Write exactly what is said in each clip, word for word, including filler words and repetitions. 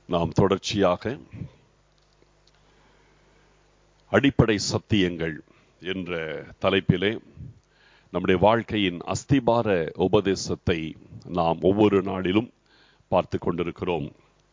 நாம் தொடர்ச்சியாக அடிப்படை சத்தியங்கள் என்ற தலைப்பிலே நம்முடைய வாழ்க்கையின் அஸ்திபார உபதேசத்தை நாம் ஒவ்வொரு நாளிலும் பார்த்து கொண்டிருக்கிறோம்.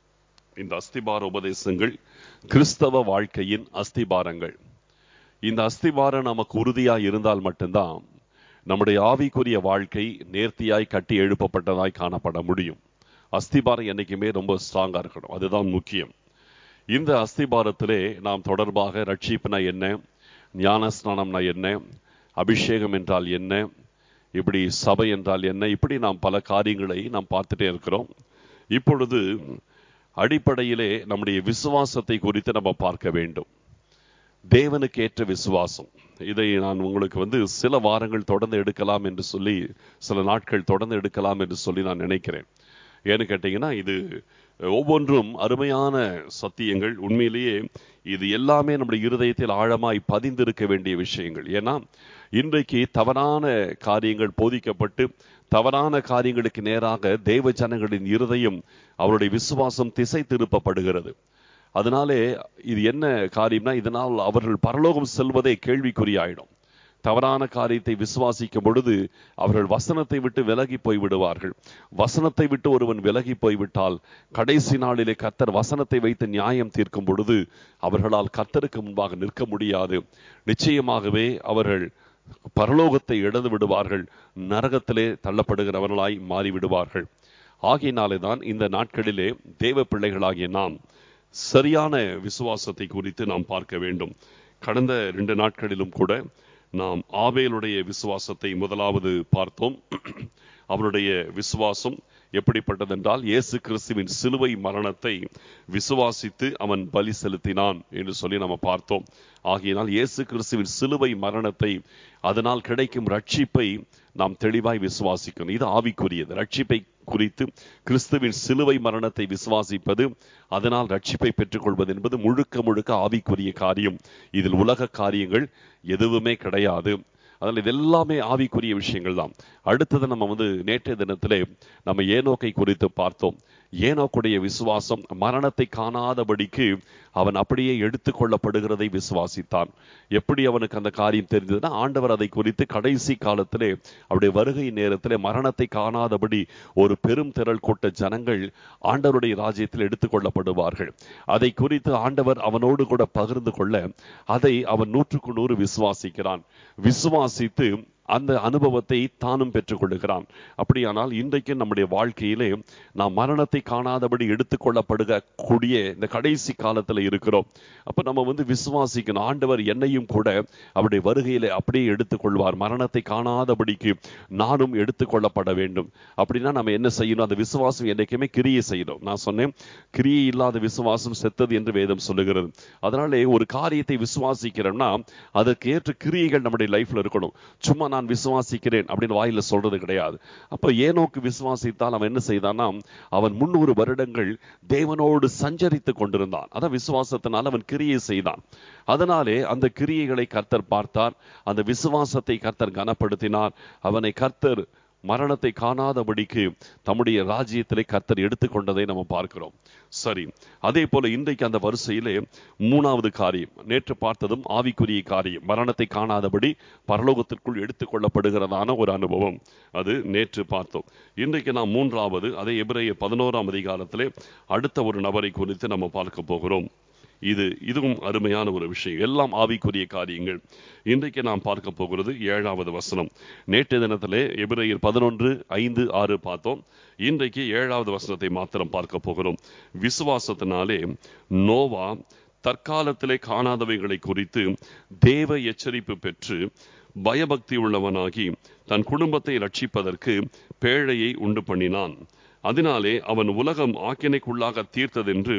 இந்த அஸ்திபார உபதேசங்கள் கிறிஸ்தவ வாழ்க்கையின் அஸ்திபாரங்கள். இந்த அஸ்திபாரம் நமக்கு உறுதியாய் இருந்தால் மட்டும்தான் நம்முடைய ஆவிக்குரிய வாழ்க்கை நேர்த்தியாய் கட்டி எழுப்பப்பட்டதாய் காணப்பட முடியும். அஸ்திபாரம் என்னைக்குமே ரொம்ப ஸ்ட்ராங்கா இருக்கணும், அதுதான் முக்கியம். இந்த அஸ்திபாரத்திலே நாம் தொடர்பாக ரட்சிப்புனா என்ன, ஞானஸ்நானம்னா என்ன, அபிஷேகம் என்றால் என்ன, இப்படி சபை என்றால் என்ன, இப்படி நாம் பல காரியங்களை நாம் பார்த்துட்டே இருக்கிறோம். இப்பொழுது அடிப்படையிலே நம்முடைய விசுவாசத்தை குறித்து நம்ம பார்க்க வேண்டும். தேவனுக்கு ஏற்ற விசுவாசம், இதை நான் உங்களுக்கு வந்து சில வாரங்கள் தொடர்ந்து எடுக்கலாம் என்று சொல்லி, சில நாட்கள் தொடர்ந்து எடுக்கலாம் என்று சொல்லி நான் நினைக்கிறேன். ஏன்னு கேட்டீங்கன்னா, இது ஒவ்வொன்றும் அருமையான சத்தியங்கள். உண்மையிலேயே இது எல்லாமே நம்முடைய இருதயத்தில் ஆழமாய் பதிந்திருக்க வேண்டிய விஷயங்கள். ஏன்னா இன்றைக்கு தவறான காரியங்கள் போதிக்கப்பட்டு தவறான காரியங்களுக்கு நேராக தேவ ஜனங்களின் இருதயம், அவருடைய விசுவாசம் திசை திருப்பப்படுகிறது. அதனாலே இது என்ன காரியம்னா, இதனால் அவர்கள் பரலோகம் செல்வதே கேள்விக்குறியாயிடும். தவறான காரியத்தை விசுவாசிக்கும் பொழுது அவர்கள் வசனத்தை விட்டு விலகி போய் விடுவார்கள். வசனத்தை விட்டு ஒருவன் விலகி போய்விட்டால் கடைசி நாளிலே கர்த்தர் வசனத்தை வைத்து நியாயம் தீர்க்கும் பொழுது அவர்களால் கர்த்தருக்கு முன்பாக நிற்க முடியாது. நிச்சயமாகவே அவர்கள் பரலோகத்தை இழந்து விடுவார்கள், நரகத்திலே தள்ளப்படுகிறவர்களாய் மாறிவிடுவார்கள். ஆகையினாலே தான் இந்த நாட்களிலே தேவ பிள்ளைகளாகிய நாம் சரியான விசுவாசத்தை குறித்து நாம் பார்க்க வேண்டும். கடந்த ரெண்டு நாட்களிலும் கூட நாம் ஆபேலுடைய விசுவாசத்தை முதலாவது பார்த்தோம். அவனுடைய விசுவாசம் எப்படிப்பட்டதென்றால், இயேசு கிறிஸ்துவின் சிலுவை மரணத்தை விசுவாசித்து அவன் பலி செலுத்தினான் என்று சொல்லி நம்ம பார்த்தோம். ஆகையினால் இயேசு கிறிஸ்துவின் சிலுவை மரணத்தை, அதனால் கிடைக்கும் ரட்சிப்பை நாம் தெளிவாய் விசுவாசிக்கணும். இது ஆவிக்குரியது. ரட்சிப்பை குறித்து கிறிஸ்துவின் சிலுவை மரணத்தை விசுவாசிப்பது, அதனால் ரட்சிப்பை பெற்றுக்கொள்வது என்பது முழுக்க முழுக்க ஆவிக்குரிய காரியம். இதில் உலக காரியங்கள் எதுவுமே கிடையாது. அதில் இதெல்லாமே ஆவிக்குரிய விஷயங்கள் தான். அடுத்தது நம்ம வந்து நேற்றைய தினத்திலே நம்ம ஏனோக்கை குறித்து பார்த்தோம். ஏனோக்குடைய விசுவாசம் மரணத்தை காணாதபடிக்கு அவன் அப்படியே எடுத்துக்கொள்ளப்படுகிறதை விசுவாசித்தான். எப்படி அவனுக்கு அந்த காரியம் தெரிந்ததுன்னா, ஆண்டவர் அதை குறித்து கடைசி காலத்திலே அவருடைய வருகை நேரத்திலே மரணத்தை காணாதபடி ஒரு பெரும் திரள் கூட்ட ஜனங்கள் ஆண்டவருடைய ராஜ்யத்தில் எடுத்துக்கொள்ளப்படுவார்கள். அதை குறித்து ஆண்டவர் அவனோடு கூட பகிர்ந்து கொள்ள அதை அவன் நூற்றுக்கு நூறு விசுவாசிக்கிறான். விசுவாசித்து அந்த அனுபவத்தை தானும் பெற்றுக் கொள்ளுகிறான். அப்படியானால் இன்றைக்கு நம்முடைய வாழ்க்கையிலே நாம் மரணத்தை காணாதபடி எடுத்துக்கொள்ளப்படுக கூடிய இந்த கடைசி காலத்தில் இருக்கிறோம். அப்ப நம்ம வந்து விசுவாசிக்கணும், ஆண்டவர் என்னையும் கூட அவருடைய வருகையிலே அப்படியே எடுத்துக்கொள்வார். மரணத்தை காணாதபடிக்கு நானும் எடுத்துக்கொள்ளப்பட வேண்டும். அப்படின்னா நம்ம என்ன செய்யணும்? அந்த விசுவாசம் என்னைக்குமே கிரியை செய்யணும். நான் சொன்னேன், கிரியை இல்லாத விசுவாசம் செத்தது என்று வேதம் சொல்லுகிறது. அதனாலே ஒரு காரியத்தை விசுவாசிக்கிறோம்னா அதற்கு ஏற்ற கிரியைகள் நம்முடைய லைஃப்ல இருக்கணும். சும்மா நான் விசுவாசிக்கிறேன் அப்படின்னு வாயில சொல்றது கிடையாது. அப்ப ஏனோக்கு விசுவாசித்தால் அவன் என்ன செய்தான்னா, அவன் முன்னூறு வருடங்கள் தேவனோடு சஞ்சரித்து கொண்டிருந்தான். அதான் விசுவாசத்தினால் அவன் கிரியை செய்தான். அதனாலே அந்த கிரியைகளை கர்த்தர் பார்த்தார். அந்த விசுவாசத்தை கர்த்தர் கனப்படுத்தினார். அவனை கர்த்தர் மரணத்தை காணாதபடிக்கு தம்முடைய ராஜ்யத்திலே கர்த்தர் எடுத்துக்கொண்டதை நம்ம பார்க்கிறோம். சரி, அதே போல இன்றைக்கு அந்த வரிசையிலே மூணாவது காரியம், நேற்று பார்த்ததும் ஆவிக்குரிய காரியம், மரணத்தை காணாதபடி பரலோகத்திற்குள் எடுத்துக்கொள்ளப்படுகிறதான ஒரு அனுபவம், அது நேற்று பார்த்தோம். இன்றைக்கு நாம் மூன்றாவது, அதை எபிரேயர் பதினோராம் அதிகாரத்திலே அடுத்த ஒரு நபரை குறித்து நம்ம பார்க்க போகிறோம். இது இதுவும் அருமையான ஒரு விஷயம். எல்லாம் ஆவிக்குரிய காரியங்கள். இன்றைக்கு நாம் பார்க்க போகிறது ஏழாவது வசனம். நேற்றைய தினத்திலே எபிரேயர் பதினொன்று ஐந்து ஆறு பார்த்தோம். இன்றைக்கு ஏழாவது வசனத்தை மாத்திரம் பார்க்க போகிறோம். விசுவாசத்தினாலே நோவா தற்காலத்திலே காணாதவைகளை குறித்து தேவ எச்சரிப்பு பெற்று பயபக்தி உள்ளவனாகி தன் குடும்பத்தை ரட்சிப்பதற்கு பேழையை உண்டு பண்ணினான். அதனாலே அவன் உலகம் ஆக்கினைக்குள்ளாக தீர்த்ததென்று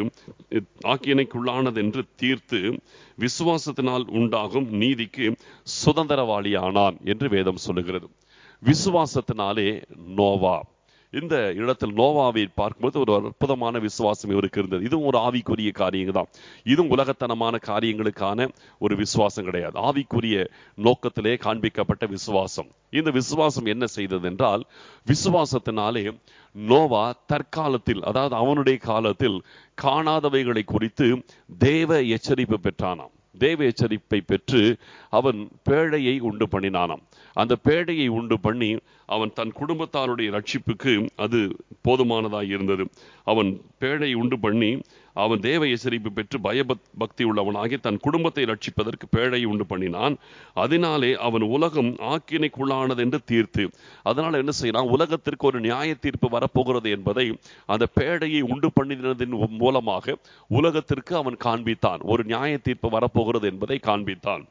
ஆக்கினைக்குள்ளானதென்று தீர்த்து விசுவாசத்தினால் உண்டாகும் நீதிக்கு சுதந்திரவாளியானான் என்று வேதம் சொல்லுகிறது. விசுவாசத்தினாலே நோவா, இந்த இடத்தில் நோவாவை பார்க்கும்போது ஒரு அற்புதமான விசுவாசம் இவருக்கு இருந்தது. இதுவும் ஒரு ஆவிக்குரிய காரியங்கள் தான். இதுவும் உலகத்தனமான காரியங்களுக்கான ஒரு விசுவாசம் கிடையாது. ஆவிக்குரிய நோக்கத்திலே காண்பிக்கப்பட்ட விசுவாசம். இந்த விசுவாசம் என்ன செய்தது என்றால், விசுவாசத்தினாலே நோவா தற்காலத்தில், அதாவது அவனுடைய காலத்தில் காணாதவைகளை குறித்து தேவ எச்சரிப்பு பெற்றானாம். தேவ எச்சரிப்பை பெற்று அவன் பேழையை உண்டு பண்ணினானாம். அந்த பேழையை உண்டு பண்ணி அவன் தன் குடும்பத்தாருடைய ரட்சிப்புக்கு அது போதுமானதாக இருந்தது. அவன் பேழை உண்டு பண்ணி அவன் தேவ எச்சரிப்பு பெற்று பயபக்தி உள்ளவனாகி தன் குடும்பத்தை ரட்சிப்பதற்கு பேழை உண்டு பண்ணினான். அதனாலே அவன் உலகம் ஆக்கினைக்குள்ளானது என்று தீர்த்து, அதனால என்ன செய்யறான், உலகத்திற்கு ஒரு நியாய தீர்ப்பு வரப்போகிறது என்பதை அந்த பேழையை உண்டு பண்ணினதின் மூலமாக உலகத்திற்கு அவன் காண்பித்தான். ஒரு நியாய தீர்ப்பு வரப்போகிறது என்பதை காண்பித்தான்.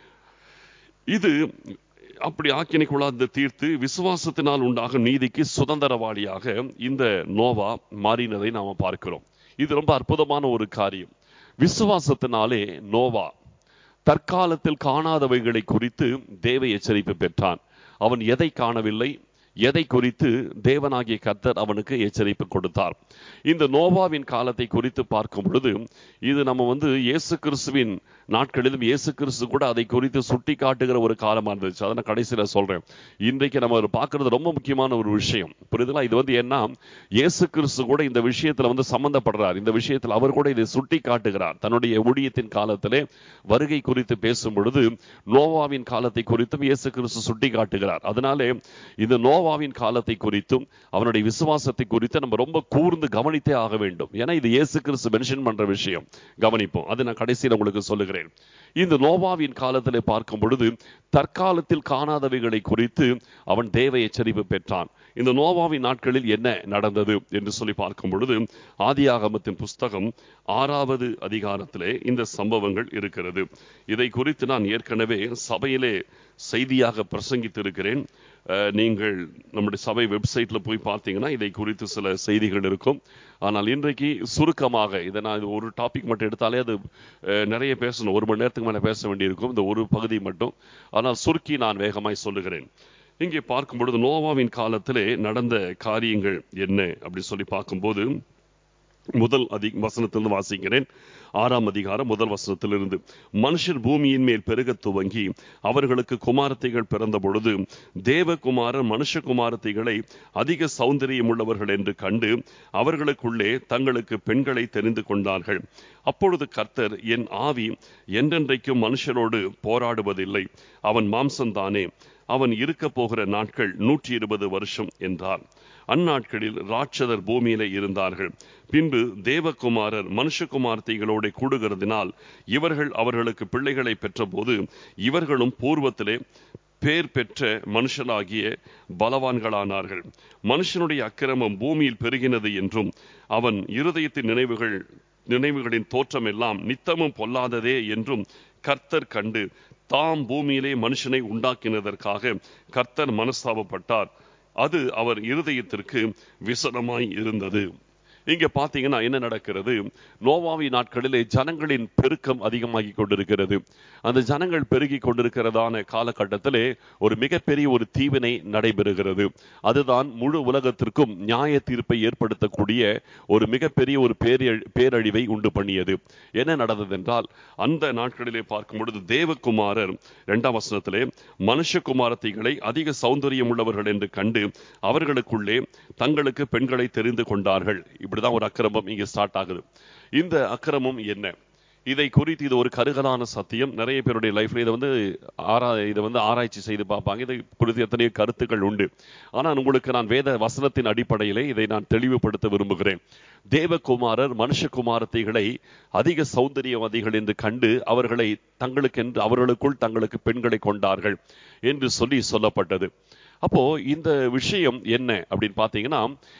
இது அப்படி ஆக்கினைக்குள்ளாத தீர்த்து விசுவாசத்தினால் உண்டாகும் நீதிக்கு சுதந்திரவாளியாக இந்த நோவா மாறினதை நாம பார்க்கிறோம். இது ரொம்ப அற்புதமான ஒரு காரியம். விசுவாசத்தினாலே நோவா தற்காலத்தில் காணாதவைகளை குறித்து தேவ எச்சரிப்பு பெற்றான். அவன் எதை காணவில்லை, எதை குறித்து தேவனாகிய கர்த்தர் அவனுக்கு எச்சரிப்பு கொடுத்தார். இந்த நோவாவின் காலத்தை குறித்து பார்க்கும் பொழுது, இது நம்ம வந்து இயேசு கிறிஸ்துவின் நாட்களிலும் இயேசு கிறிஸ்து கூட அதை குறித்து சுட்டி காட்டுகிற ஒரு காலமா இருந்துச்சு. அதை நான் கடைசியில சொல்றேன். இன்றைக்கு நம்ம பார்க்கிறது ரொம்ப முக்கியமான ஒரு விஷயம், புரியுதுங்களா? இது வந்து என்ன, இயேசு கிறிஸ்து கூட இந்த விஷயத்துல வந்து சம்பந்தப்படுறார். இந்த விஷயத்தில் அவர் கூட இதை சுட்டி காட்டுகிறார். தன்னுடைய ஊழியத்தின் காலத்திலே வருகை குறித்து பேசும் பொழுது நோவாவின் காலத்தை குறித்தும் இயேசு கிறிஸ்து சுட்டி காட்டுகிறார். அதனாலே இந்த நோவாவின் காலத்தை குறித்தும் அவனுடைய விசுவாசத்தை குறித்து நம்ம ரொம்ப கூர்ந்து கவனித்தே ஆக வேண்டும். ஏன்னா இது இயேசு கிறிஸ்து மென்ஷன் பண்ற விஷயம். கவனிப்போம். அது நான் கடைசியில் உங்களுக்கு சொல்லுகிறேன். இந்த நோவாவின் காலத்திலே பார்க்கும் பொழுது தற்காலத்தில் காணாதவைகளை குறித்து அவன் தேவ எச்சரிப்பு பெற்றான். இந்த நோவாவின் நாட்களில் என்ன நடந்தது என்று சொல்லி பார்க்கும் பொழுது, ஆதியாகமத்தின் புஸ்தகம் ஆறாவது அதிகாரத்திலே இந்த சம்பவங்கள் இருக்கிறது. இதை குறித்து நான் ஏற்கனவே சபையிலே செய்தியாக பிரசங்கித்திருக்கிறேன். நீங்கள் நம்முடைய சபை வெப்சைட்ல போய் பார்த்தீங்கன்னா இதை குறித்து சில செய்திகள் இருக்கும். ஆனால் இன்றைக்கு சுருக்கமாக இதை நான் ஒரு டாபிக் மட்டும் எடுத்தாலே அது நிறைய பேசணும், ஒரு மணி நேரத்துக்கு மேலே பேச வேண்டியிருக்கும் இந்த ஒரு பகுதி மட்டும். ஆனால் சுருக்கி நான் வேகமாய் சொல்லுகிறேன். இங்கே பார்க்கும் பொழுது நோவாவின் காலத்திலே நடந்த காரியங்கள் என்ன அப்படி சொல்லி பார்க்கும்போது, முதல் அதி வசனத்திலிருந்து வாசிக்கிறேன். ஆறாம் அதிகாரம் முதல் வசனத்திலிருந்து, மனுஷர் பூமியின் மேல் பெருக துவங்கி அவர்களுக்கு குமாரத்தைகள் பிறந்த பொழுது தேவகுமாரர் மனுஷகுமாரத்தைகளை அதிக சௌந்தரியம் உள்ளவர்கள் என்று கண்டு அவர்களுக்குள்ளே தங்களுக்கு பெண்களை தெரிந்து கொண்டார்கள். அப்பொழுது கர்த்தர், என் ஆவி என்றென்றைக்கும் மனுஷரோடு போராடுவதில்லை, அவன் மாம்சம்தானே, அவன் இருக்க போகிற நாட்கள் நூற்றி இருபது வருஷம் என்றார். அந்நாட்களில் ராட்சதர் பூமியிலே இருந்தார்கள். பின்பு தேவகுமாரர் மனுஷகுமார்த்திகளோட கூடுகிறதினால் இவர்கள் அவர்களுக்கு பிள்ளைகளை பெற்றபோது இவர்களும் பூர்வத்திலே பேர் பெற்ற மனுஷனாகிய பலவான்களானார்கள். மனுஷனுடைய அக்கிரமம் பூமியில் பெருகினது என்றும் அவன் இருதயத்தின் நினைவுகள் நினைவுகளின் தோற்றம் எல்லாம் நித்தமும் பொல்லாததே என்றும் கர்த்தர் கண்டு தாம் பூமியிலே மனுஷனை உண்டாக்கினதற்காக கர்த்தர் மனஸ்தாபப்பட்டார். அது அவர் இருதயத்திற்கு விசனமாய் இருந்தது. இங்க பாத்தீங்கன்னா என்ன நடக்கிறது, நோவாவி நாட்களிலே ஜனங்களின் பெருக்கம் அதிகமாகி கொண்டிருக்கிறது. அந்த ஜனங்கள் பெருகி கொண்டிருக்கிறதான காலகட்டத்திலே ஒரு மிகப்பெரிய ஒரு தீவினை நடைபெறுகிறது. அதுதான் முழு உலகத்திற்கும் நியாய தீர்ப்பை ஏற்படுத்தக்கூடிய ஒரு மிகப்பெரிய ஒரு பேரழிவை உண்டு பண்ணியது. என்ன நடந்தது என்றால், அந்த நாட்களிலே பார்க்கும் பொழுது தேவகுமாரர் இரண்டாம் வசனத்திலே மனுஷகுமாரத்திகளை அதிக சௌந்தரியம் உள்ளவர்கள் என்று கண்டு அவர்களுக்குள்ளே தங்களுக்கு பெண்களை தெரிந்து கொண்டார்கள். இப்படிதான் ஒரு அக்கிரமம் இங்க ஸ்டார்ட் ஆகுது. இந்த அக்கிரமம் என்ன, இதை குறித்து இது ஒரு கருகலான சத்தியம். நிறைய பேருடைய லைஃப்ல இதை வந்து ஆரா இதை வந்து ஆராய்ச்சி செய்து பார்ப்பாங்க. இதை குறித்து எத்தனையோ கருத்துக்கள் உண்டு. ஆனால் உங்களுக்கு நான் வேத வசனத்தின் அடிப்படையிலே இதை நான் தெளிவுபடுத்த விரும்புகிறேன். தேவகுமாரர் மனுஷகுமாரத்தைகளை அதிக சௌந்தரியவாதிகள் என்று கண்டு அவர்களை தங்களுக்கென்று அவர்களுக்குள் தங்களுக்கு பெண்களை கொண்டார்கள் என்று சொல்லி சொல்லப்பட்டது. அப்போ இந்த விஷயம் என்ன அப்படின்னு பார்த்தீங்கன்னா,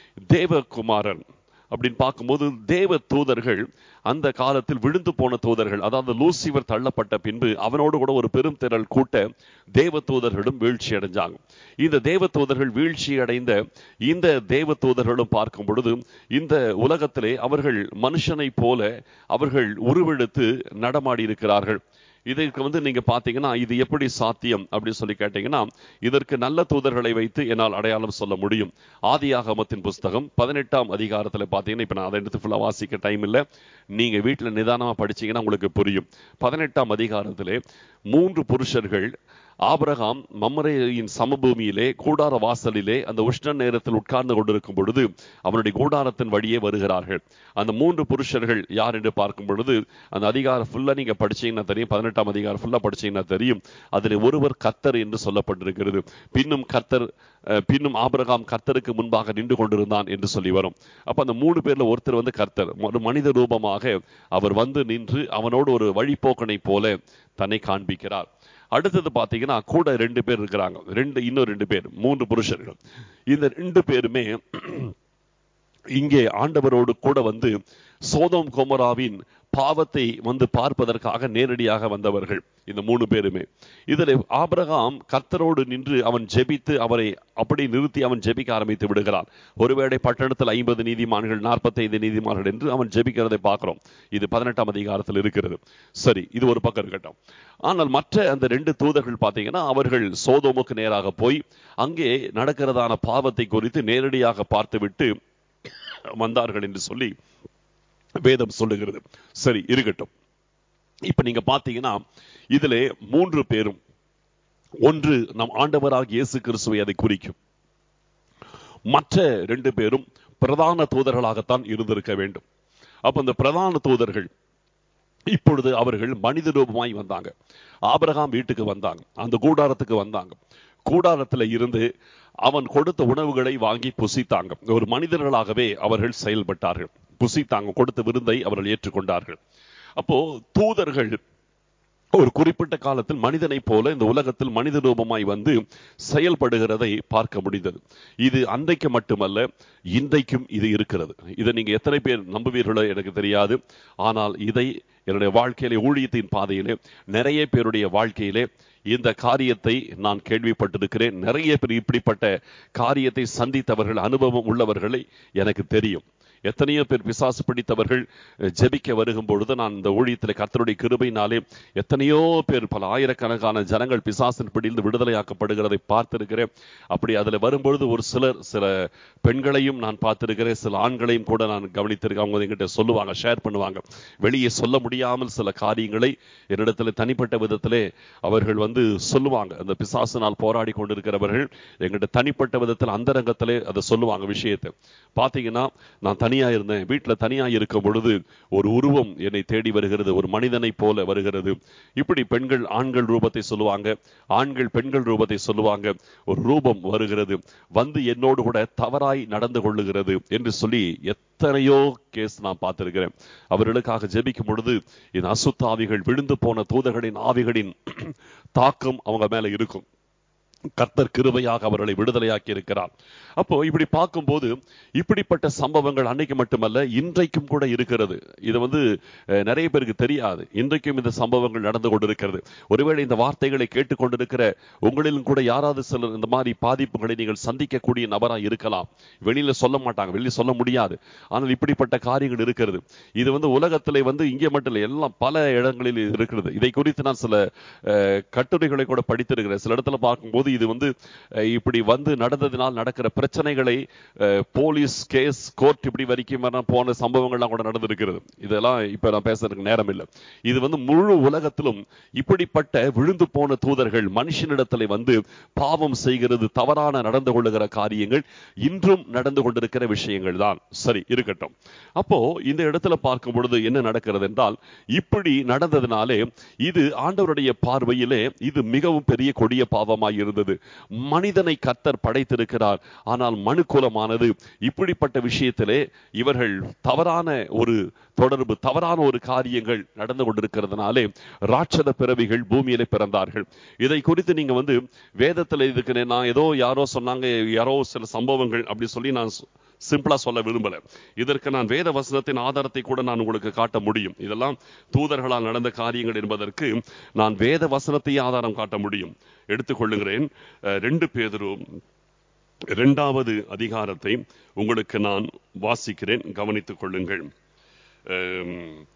தேவகுமாரன் அப்படின்னு பார்க்கும்போது தேவ தூதர்கள் அந்த காலத்தில் விழுந்து போன தூதர்கள், அதாவது லூசிபர் தள்ளப்பட்ட பின்பு அவனோடு கூட ஒரு பெரும் திரள் கூட்ட தேவ தூதர்களும் வீழ்ச்சி அடைஞ்சாங்க. இந்த தேவ தூதர்கள் வீழ்ச்சி அடைந்த இந்த தேவ தூதர்களும் பார்க்கும் பொழுது இந்த உலகத்திலே அவர்கள் மனுஷனை போல அவர்கள் உருவெடுத்து நடமாடி இருக்கிறார்கள். இதற்கு வந்து நீங்க பாத்தீங்கன்னா இது எப்படி சாத்தியம் அப்படின்னு சொல்லி கேட்டீங்கன்னா, இதற்கு நல்ல தூதர்களை வைத்து என்னால் அடையாளம் சொல்ல முடியும். ஆதியாகமத்தின் புஸ்தகம் பதினெட்டாம் அதிகாரத்துல பாத்தீங்கன்னா, இப்ப நான் அதை எடுத்து ஃபுல்லா வாசிக்க டைம் இல்ல, நீங்க வீட்டுல நிதானமா படிச்சீங்கன்னா உங்களுக்கு புரியும். பதினெட்டாம் அதிகாரத்திலே மூன்று புருஷர்கள் ஆபிரகாம் மம்ரேயின் சமபூமியிலே கூடார வாசலிலே அந்த உஷ்ண நேரத்தில் உட்கார்ந்து கொண்டிருக்கும் பொழுது அவனுடைய கூடாரத்தின் வழியே வருகிறார்கள். அந்த மூன்று புருஷர்கள் யார் என்று பார்க்கும் பொழுது அந்த அதிகாரம் ஃபுல்லா நீங்க படிச்சீங்கன்னா தெரியும். பதினெட்டாம் அதிகாரம் ஃபுல்லா படிச்சீங்கன்னா தெரியும். அதில் ஒருவர் கர்த்தர் என்று சொல்லப்பட்டிருக்கிறது. பின்னும் கர்த்தர் பின்னும் ஆபிரகாம் கர்த்தருக்கு முன்பாக நின்று கொண்டிருந்தான் என்று சொல்லி வரும். அப்ப அந்த மூணு பேர்ல ஒருத்தர் வந்து கர்த்தர், ஒரு மனித ரூபமாக அவர் வந்து நின்று அவனோடு ஒரு வழிபோக்கனை போல தன்னை காண்பிக்கிறார். அடுத்தது பாத்தீங்கன்னா கூட ரெண்டு பேர் இருக்கிறாங்க, ரெண்டு இன்னும் ரெண்டு பேர், மூன்று புருஷர்கள். இந்த ரெண்டு பேருமே இங்கே ஆண்டவரோடு கூட வந்து சோதோம் கொமோராவின் பாவத்தை வந்து பார்ப்பதற்காக நேரடியாக வந்தவர்கள் இந்த மூணு பேருமே. இதில் ஆபிரகாம் கர்த்தரோடு நின்று அவன் ஜெபித்து அவரை அப்படி நிறுத்தி அவன் ஜெபிக்க ஆரம்பித்து விடுகிறான். ஒருவேளை பட்டணத்தில் ஐம்பது நீதிமான்கள் நாற்பத்தி ஐந்து நீதிமான்கள் என்று அவன் ஜெபிக்கிறதை பார்க்கிறோம். இது பதினெட்டாம் அதிகாரத்தில் இருக்கிறது. சரி, இது ஒரு பக்கம் இருக்கட்டும். ஆனால் மற்ற அந்த ரெண்டு தூதர்கள் பார்த்தீங்கன்னா அவர்கள் சோதோமுக்கு நேராக போய் அங்கே நடக்கிறதான பாவத்தை குறித்து நேரடியாக பார்த்துவிட்டு வந்தார்கள் என்று சொல்லி வேதம் சொல்லுகிறது. சரி, இருக்கட்டும். இப்ப நீங்க பாத்தீங்கன்னா இதிலே மூன்று பேரும், ஒன்று நம் ஆண்டவராகிய இயேசு கிறிஸ்துவை அதை குறிக்கும். மற்ற ரெண்டு பேரும் பிரதான தூதர்களாகத்தான் இருந்திருக்க வேண்டும். அப்ப இந்த பிரதான தூதர்கள் இப்பொழுது அவர்கள் மனித ரூபமாய் வந்தாங்க. ஆபிரகாம் வீட்டுக்கு வந்தாங்க, அந்த கூடாரத்துக்கு வந்தாங்க. கூடாரத்தில் இருந்து அவன் கொடுத்த உணவுகளை வாங்கி புசித்தாங்க. ஒரு மனிதர்களாகவே அவர்கள் செயல்பட்டார்கள், புசித்தாங்க, கொடுத்த விருந்தை அவர்கள் ஏற்றுக்கொண்டார்கள். அப்போ தூதர்கள் ஒரு குறிப்பிட்ட காலத்தில் மனிதனை போல இந்த உலகத்தில் மனித ரூபமாய் வந்து செயல்படுகிறதை பார்க்க முடிந்தது. இது அன்றைக்கு மட்டுமல்ல, இன்றைக்கும் இது இருக்கிறது. இதை நீங்க எத்தனை பேர் நம்புவீர்களோ எனக்கு தெரியாது. ஆனால் இதை என்னுடைய வாழ்க்கையிலே, ஊழியத்தின் பாதையிலே நிறைய பேருடைய வாழ்க்கையிலே இந்த காரியத்தை நான் கேள்விப்பட்டிருக்கிறேன். நிறைய பேர் இப்படிப்பட்ட காரியத்தை சந்தித்தவர்கள், அனுபவம் உள்ளவர்களை எனக்கு தெரியும். எத்தனையோ பேர் பிசாசு பிடித்தவர்கள் ஜெபிக்க வருகும் பொழுது நான் இந்த ஊழியத்தில் கர்த்தருடைய கிருபையினாலே எத்தனையோ பேர், பல ஆயிரக்கணக்கான ஜனங்கள் பிசாசின் பிடிந்து விடுதலையாக்கப்படுகிறதை பார்த்திருக்கிறேன். அப்படி அதில் வரும்பொழுது ஒரு சிலர், சில பெண்களையும் நான் பார்த்திருக்கிறேன், சில ஆண்களையும் கூட நான் கவனித்திருக்கேன். அவங்க என்கிட்ட சொல்லுவாங்க, ஷேர் பண்ணுவாங்க. வெளியே சொல்ல முடியாமல் சில காரியங்களை என்னிடத்தில் தனிப்பட்ட விதத்திலே அவர்கள் வந்து சொல்லுவாங்க. அந்த பிசாசினால் போராடி கொண்டிருக்கிறவர்கள் எங்கிட்ட தனிப்பட்ட விதத்தில் அந்தரங்கத்திலே அதை சொல்லுவாங்க. விஷயத்தை பார்த்தீங்கன்னா, நான் தனியா இருந்தேன், வீட்டில் தனியா இருக்கும் பொழுது ஒரு உருவம் என்னை தேடி வருகிறது, ஒரு மனிதனை போல வருகிறது. இப்படி பெண்கள் ஆண்கள் ரூபத்தை சொல்லுவாங்க, ஆண்கள் பெண்கள் ரூபத்தை சொல்லுவாங்க. ஒரு ரூபம் வருகிறது, வந்து என்னோடு கூட தவறாய் நடந்து கொள்ளுகிறது என்று சொல்லி எத்தனையோ கேஸ் நான் பார்த்திருக்கிறேன். அவர்களுக்காக ஜெபிக்கும் பொழுது இந்த அசுத்தாவிகள், விழுந்து போன தூதர்களின் ஆவிகளின் தாக்கம் அவங்க மேல இருக்கும். கர்த்தர் கிருபையாக அவர்களை விடுதலையாக்கி இருக்கிறார். அப்போ இப்படி பார்க்கும்போது இப்படிப்பட்ட சம்பவங்கள் அன்னைக்கு மட்டுமல்ல, இன்றைக்கும் கூட இருக்கிறது. இது வந்து நிறைய பேருக்கு தெரியாது. இன்றைக்கும் இந்த சம்பவங்கள் நடந்து கொண்டிருக்கிறது. ஒருவேளை இந்த வார்த்தைகளை கேட்டுக்கொண்டிருக்கிற உங்களிலும் கூட யாராவது சிலர் இந்த மாதிரி பாதிப்புகளை நீங்கள் சந்திக்கக்கூடிய நபராக இருக்கலாம். வெளியில சொல்ல மாட்டாங்க, வெளியே சொல்ல முடியாது. ஆனால் இப்படிப்பட்ட காரியங்கள் இருக்கிறது. இது வந்து உலகத்திலே வந்து இங்கே மட்டும் இல்லை, எல்லாம் பல இடங்களில் இருக்கிறது. இதை குறித்து நான் சில கட்டுரைகளை கூட படித்திருக்கிறேன். சில இடத்துல பார்க்கும்போது இது வந்து இப்படி வந்து நடந்ததினால் நடக்கிற பிரச்சனைகளை போலீஸ் கேஸ், கோர்ட் இப்படி வரைக்கும் போன சம்பவங்கள்லாம் கூட நடந்திருக்கிறது. இதெல்லாம் இப்ப நான் பேசுறதுக்கு நேரம் இல்லை. இது வந்து முழு உலகத்திலும் இப்படிப்பட்ட விழுந்து போன தூதர்கள் மனுஷனிடத்தில் வந்து பாவம் செய்கிறது, தவறான நடந்து கொள்ளுகிற காரியங்கள் இன்றும் நடந்து கொண்டிருக்கிற விஷயங்கள் தான். சரி, இருக்கட்டும். அப்போ இந்த இடத்துல பார்க்கும் பொழுது என்ன நடக்கிறது என்றால், இப்படி நடந்ததினாலே இது ஆண்டவருடைய பார்வையிலே இது மிகவும் பெரிய கொடிய பாவமாய் இருந்தது. மனிதனை கர்த்தர் படைத்திருக்கிறார். ஆனால் மனுக்குலமானது இப்படிப்பட்ட விஷயத்திலே இவர்கள் தவறான ஒரு தொடர்பு, தவறான ஒரு காரியங்கள் நடந்து கொண்டிருக்கிறதுனாலே ராட்சத பிறவிகள் பூமியிலே பிறந்தார்கள். இதை குறித்து நீங்க வந்து வேதத்தில் இதுக்கு நான் ஏதோ யாரோ சொன்னாங்க, யாரோ சில சம்பவங்கள் அப்படி சொல்லி நான் சிம்பிளா சொல்ல விரும்பல. இதற்கு நான் வேத வசனத்தின் ஆதாரத்தை கூட நான் உங்களுக்கு காட்ட முடியும். இதெல்லாம் தூதர்களால் நடந்த காரியங்கள் என்பதற்கு நான் வேத வசனத்தை ஆதாரம் காட்ட முடியும். எடுத்துக்கொள்ளுகிறேன். ரெண்டு பேதுரு இரண்டாவது அதிகாரத்தை உங்களுக்கு நான் வாசிக்கிறேன், கவனித்துக் கொள்ளுங்கள்.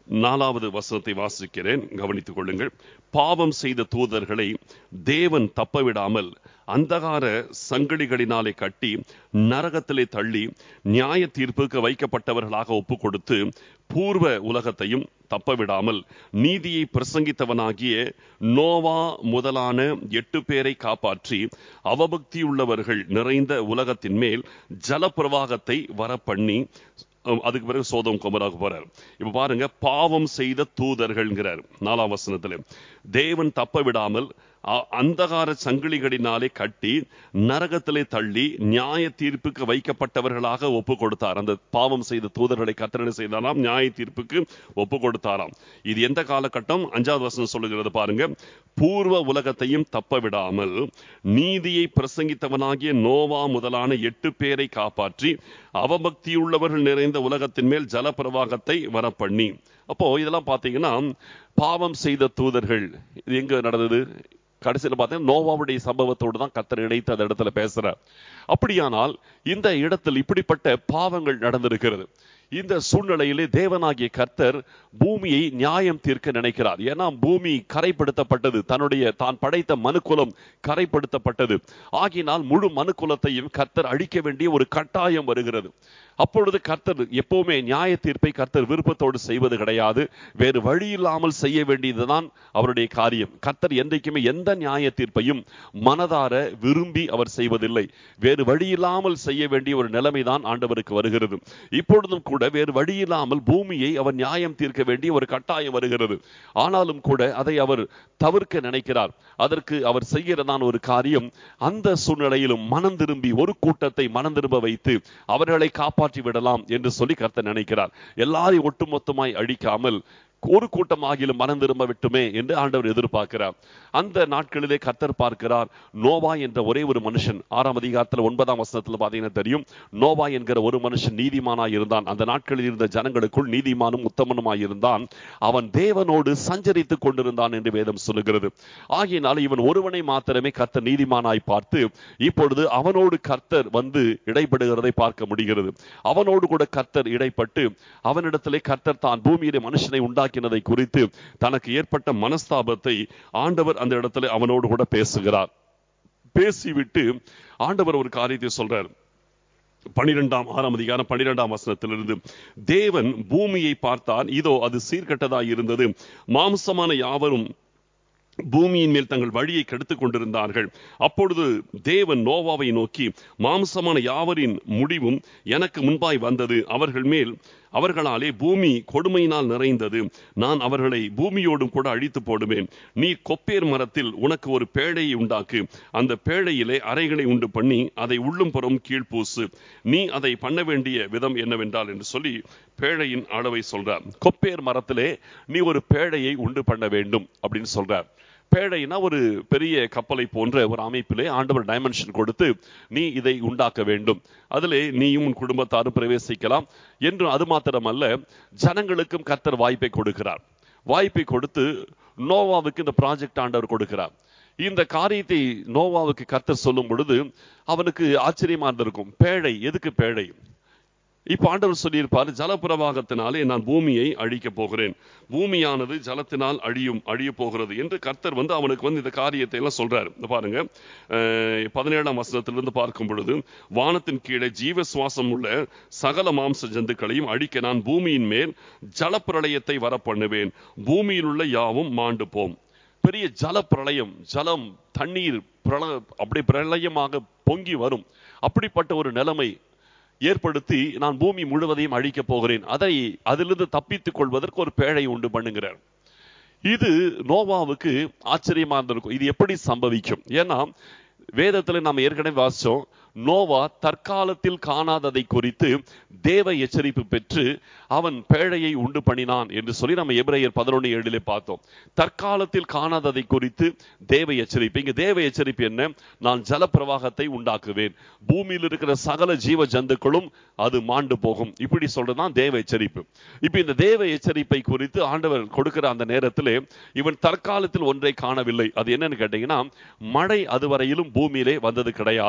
நாலாவது வசனத்தை வாசிக்கிறேன், கவனித்துக் கொள்ளுங்கள். பாவம் செய்த தூதர்களை தேவன் தப்பவிடாமல் அந்தகார சங்கிலிகளினாலே கட்டி நரகத்திலே தள்ளி நியாய தீர்ப்புக்கு வைக்கப்பட்டவர்களாக ஒப்பு கொடுத்து பூர்வ உலகத்தையும் தப்பவிடாமல் நீதியை பிரசங்கித்தவனாகிய நோவா முதலான எட்டு பேரை காப்பாற்றி அவபக்தியுள்ளவர்கள் நிறைந்த உலகத்தின் மேல் ஜலப்பிரவாகத்தை வரப்பண்ணி, அதுக்கு பிறகு சோதோம் கொமோராவுக்கு போறார். இப்ப பாருங்க, பாவம் செய்த தூதர்கள்ங்கிறார் நாலாம் வசனத்துல. தேவன் தப்ப விடாமல் அந்தகார சங்கிலிகளினாலே கட்டி நரகத்திலே தள்ளி நியாய தீர்ப்புக்கு வைக்கப்பட்டவர்களாக ஒப்பு கொடுத்தார். அந்த பாவம் செய்த தூதர்களை கர்த்தர் செய்தாராம், நியாய தீர்ப்புக்கு ஒப்பு கொடுத்தாராம். இது எந்த காலகட்டம்? அஞ்சாவது வசனம் சொல்லுகிறது பாருங்க. பூர்வ உலகத்தையும் தப்ப விடாமல் நீதியை பிரசங்கித்தவனாகிய நோவா முதலான எட்டு பேரை காப்பாற்றி அவபக்தியுள்ளவர்கள் நிறைந்த உலகத்தின் மேல் ஜலப்பிரவாகத்தை வரப்பண்ணி. அப்போ இதெல்லாம் பாத்தீங்கன்னா பாவம் செய்த தூதர்கள் இது எங்க நடந்தது? கடைசியில் பார்த்தீங்கன்னா நோவாவுடைய சம்பவத்தோடு தான் கர்த்தர் இணைத்து அந்த இடத்துல பேசுறார். அப்படியானால் இந்த இடத்தில் இப்படிப்பட்ட பாவங்கள் நடந்திருக்கிறது. இந்த சூழ்நிலையிலே தேவனாகிய கர்த்தர் பூமியை நியாயம் தீர்க்க நினைக்கிறார். ஏன்னா பூமி கரைப்படுத்தப்பட்டது, தன்னுடைய தான் படைத்த மனுக்குலம் கரைப்படுத்தப்பட்டது. ஆகினால் முழு மனுக்குலத்தையும் கர்த்தர் அழிக்க வேண்டிய ஒரு கட்டாயம் வருகிறது. அப்பொழுது கர்த்தர் எப்பவுமே நியாய தீர்ப்பை கர்த்தர் விருப்பத்தோடு செய்வது கிடையாது, வேறு வழி இல்லாமல் செய்ய வேண்டியதுதான் அவருடைய காரியம். கர்த்தர் என்றைக்குமே எந்த நியாய தீர்ப்பையும் மனதார விரும்பி அவர் செய்வதில்லை, வேறு வழி இல்லாமல் செய்ய வேண்டிய ஒரு நிலைமைதான் ஆண்டவருக்கு வருகிறது. இப்பொழுதும் கூட வேறு வழி இல்லாமல் பூமியை அவர் நியாயம் தீர்க்க வேண்டிய ஒரு கட்டாயம் வருகிறது. ஆனாலும் கூட அதை அவர் தவிர்க்க நினைக்கிறார். அதற்கு அவர் செய்கிறதான ஒரு காரியம், அந்த சூழ்நிலையிலும் மனம் திரும்பி ஒரு கூட்டத்தை மனம் திரும்ப வைத்து அவர்களை காப்பாற்றி விடலாம் என்று சொல்லி கர்த்தர் நினைக்கிறார். எல்லாரையும் ஒட்டுமொத்தமாய் அழிக்காமல் ஒரு கூட்டமாகிலும் மனம் திரும்ப விட்டுமே என்று ஆண்டவர் எதிர்பார்க்கிறார். அந்த நாட்களிலே கர்த்தர் பார்க்கிறார், நோவா என்ற ஒரே ஒரு மனுஷன், ஆறாம் அதிகாரத்தில் ஒன்பதாம் வசனத்தில் பார்த்தீங்கன்னா தெரியும், நோவா என்கிற ஒரு மனுஷன் நீதிமானாய் இருந்தான். அந்த நாட்களில் இருந்த ஜனங்களுக்குள் நீதிமானும் உத்தமனுமாய் இருந்தான். அவன் தேவனோடு சஞ்சரித்துக் கொண்டிருந்தான் என்று வேதம் சொல்லுகிறது. ஆகையினால் இவன் ஒருவனை மாத்திரமே கர்த்தர் நீதிமானாய் பார்த்து இப்பொழுது அவனோடு கர்த்தர் வந்து இடைப்படுகிறதை பார்க்க முடிகிறது. அவனோடு கூட கர்த்தர் இடைப்பட்டு அவனிடத்திலே கர்த்தர் தான் பூமியிலே மனுஷனை உண்டாக்கி குறித்து தனக்கு ஏற்பட்ட மனஸ்தாபத்தை ஆண்டவர் அந்த இடத்துல அவனோடு கூட பேசுகிறார். பேசிவிட்டு ஆண்டவர் ஒரு காரியத்தை சொல்றார். பனிரெண்டாம் ஆறாம் அதிகாரம் பனிரெண்டாம் வசனத்திலிருந்து, தேவன் பூமியை பார்த்தார், இதோ அது சீர்கெட்டதாய் இருந்தது, மாம்சமான யாவரும் பூமியின் மேல் தங்கள் வழியை கெடுத்துக் கொண்டிருந்தார்கள். அப்பொழுது தேவன் நோவாவை நோக்கி, மாம்சமான யாவரின் முடிவும் எனக்கு முன்பாய் வந்தது, அவர்கள் மேல் அவர்களாலே பூமி கொடுமையினால் நிறைந்தது, நான் அவர்களை பூமியோடும் கூட அழித்து போடுவேன். நீ கொப்பேர் மரத்தில் உனக்கு ஒரு பேழையை உண்டாக்கு, அந்த பேழையிலே அறைகளை உண்டு பண்ணி அதை உள்ளும் புறம் கீழ்பூசு, நீ அதை பண்ண வேண்டிய விதம் என்னவென்றால் என்று சொல்லி பேழையின் அளவை சொல்றார். கொப்பேர் மரத்திலே நீ ஒரு பேழையை உண்டு பண்ண வேண்டும் அப்படின்னு சொல்றார். பேழைனா ஒரு பெரிய கப்பலை போன்ற ஒரு அமைப்பிலே ஆண்டவர் டைமென்ஷன் கொடுத்து நீ இதை உண்டாக்க வேண்டும், அதிலே நீயும் உன் குடும்பத்தாரும் பிரவேசிக்கலாம் என்று. அது மாத்திரமல்ல, ஜனங்களுக்கும் கர்த்தர் வாய்ப்பை கொடுக்கிறார். வாய்ப்பை கொடுத்து நோவாவுக்கு இந்த ப்ராஜெக்ட் ஆண்டவர் கொடுக்கிறார். இந்த காரியத்தை நோவாவுக்கு கர்த்தர் சொல்லும் பொழுது அவனுக்கு ஆச்சரியமா இருந்திருக்கும். பேழை, எதுக்கு பேழை? இப்ப ஆண்டவர் சொல்லியிருப்பார், ஜலப்பிரவாகத்தினாலே நான் பூமியை அழிக்க போகிறேன், பூமியானது ஜலத்தினால் அழியும் அழிய போகிறது என்று கர்த்தர் வந்து அவனுக்கு வந்து இந்த காரியத்தை எல்லாம் சொல்றாரு. பாருங்க, பதினேழாம் வசனத்திலிருந்து பார்க்கும் பொழுது, வானத்தின் கீழே ஜீவ சுவாசம் உள்ள சகல மாம்ச ஜந்துக்களையும் அழிக்க நான் பூமியின் மேல் ஜலப்பிரளயத்தை வர பண்ணுவேன், பூமியில் உள்ள யாவும் மாண்டு போம். பெரிய ஜல பிரளயம், ஜலம் தண்ணீர் பிரள அப்படி பிரளயமாக பொங்கி வரும். அப்படிப்பட்ட ஒரு நிலைமை ஏற்படுத்தி நான் பூமி முழுவதையும் அழிக்க போகிறேன், அதை அதிலிருந்து தப்பித்துக் கொள்வதற்கு ஒரு பேழை உண்டு பண்ணுகிறார். இது நோவாவுக்கு ஆச்சரியமா இருந்திருக்கும். இது எப்படி சம்பவிக்கும்? ஏன்னா வேதத்துல நாம் ஏற்கனவே வாசிச்சோம், நோவா தற்காலத்தில் காணாததை குறித்து தேவ எச்சரிப்பு பெற்று அவன் பேழையை உண்டு பண்ணினான் என்று சொல்லி நம்ம எபிரேயர் பதினொன்று ஏழிலே பார்த்தோம். தற்காலத்தில் காணாததை குறித்து தேவ எச்சரிப்பு. இங்க தேவ எச்சரிப்பு என்ன? நான் ஜலப்பிரவாகத்தை உண்டாக்குவேன், பூமியில் இருக்கிற சகல ஜீவ ஜந்துக்களும் அது மாண்டு போகும், இப்படி சொல்றதுதான் தேவ எச்சரிப்பு. இப்ப இந்த தேவ எச்சரிப்பை குறித்து ஆண்டவர் கொடுக்கிற அந்த நேரத்திலே இவன் தற்காலத்தில் ஒன்றை காணவில்லை. அது என்னன்னு கேட்டீங்கன்னா, மழை அதுவரையிலும் பூமியிலே வந்தது கிடையாது.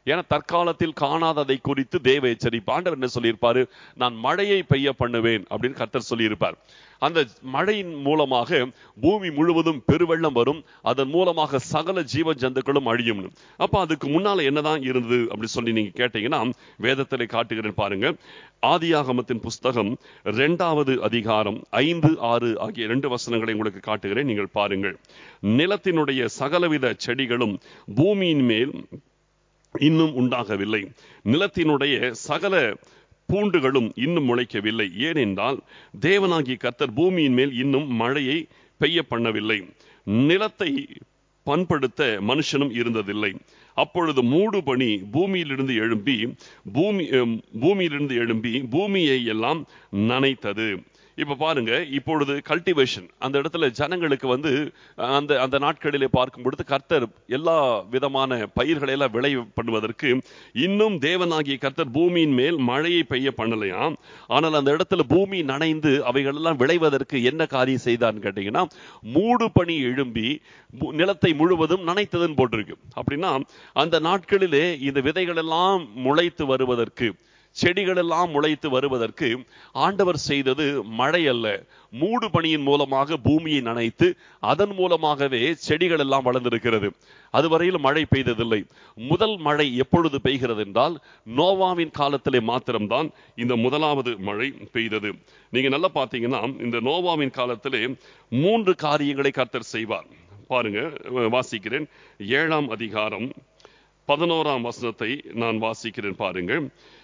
ஏன்னா தற்காலத்தில் காணாததை குறித்து தேவ எச்சரிப்பு. ஆண்டவர் என்ன சொல்லியிருப்பாரு? நான் மழையை பெய்ய பண்ணுவேன் அப்படின்னு கர்த்தர் சொல்லியிருப்பார். அந்த மழையின் மூலமாக பூமி முழுவதும் பெருவெள்ளம் வரும், அதன் மூலமாக சகல ஜீவ ஜந்துக்களும் அழியும். அப்ப அதுக்கு முன்னால என்னதான் இருந்தது அப்படி சொல்லி நீங்க கேட்டீங்கன்னா, வேதத்திலே காட்டுகிறேன் பாருங்க. ஆதியாகமத்தின் புஸ்தகம் இரண்டாவது அதிகாரம் ஐந்து ஆறு ஆகிய இரண்டு வசனங்களை உங்களுக்கு காட்டுகிறேன், நீங்கள் பாருங்கள். நிலத்தினுடைய சகலவித செடிகளும் பூமியின் மேல் இன்னும் உண்டாகவில்லை, நிலத்தினுடைய சகல பூண்டுகளும் இன்னும் முளைக்கவில்லை. ஏனென்றால் தேவனாகிய கர்த்தர் பூமியின் மேல் இன்னும் மழையை பெய்ய பண்ணவில்லை, நிலத்தை பண்படுத்த மனுஷனும் இருந்ததில்லை. அப்பொழுது மூடு பனி பூமியிலிருந்து எழும்பி பூமி பூமியிலிருந்து எழும்பி பூமியை எல்லாம் நனைத்தது. இப்ப பாருங்க, இப்பொழுது கல்டிவேஷன் அந்த இடத்துல ஜனங்களுக்கு வந்து அந்த அந்த நாட்களிலே பார்க்கும் பொழுது கர்த்தர் எல்லா விதமான பயிர்களை எல்லாம் விளை பண்ணுவதற்கு இன்னும் தேவனாகிய கர்த்தர் பூமியின் மேல் மழையை பெய்ய பண்ணலையாம். ஆனால் அந்த இடத்துல பூமி நனைந்து அவைகள் எல்லாம் விளைவதற்கு என்ன காரியம் செய்தான்னு கேட்டீங்கன்னா, மூடு பனி எழும்பி நிலத்தை முழுவதும் நனைத்ததுன்னு போட்டிருக்கு. அப்படின்னா அந்த நாட்களிலே இந்த விதைகள் எல்லாம் முளைத்து வருவதற்கு, செடிகள் எல்லாம் முளைத்து வருவதற்கு ஆண்டவர் செய்தது மழை அல்ல, மூடு பனியின் மூலமாக பூமியை நனைத்து அதன் மூலமாகவே செடிகள் எல்லாம் வளர்ந்திருக்கிறது. அதுவரையில் மழை பெய்ததில்லை. முதல் மழை எப்பொழுது பெய்கிறது என்றால் நோவாவின் காலத்திலே மாத்திரம்தான் இந்த முதலாவது மழை பெய்தது. நீங்க நல்லா பார்த்தீங்கன்னா இந்த நோவாவின் காலத்திலே மூன்று காரியங்களை கர்த்தர் செய்வார். பாருங்க, வாசிக்கிறேன். ஏழாம் அதிகாரம் பதினோராம் வசனத்தை நான் வாசிக்கிறேன் பாருங்க.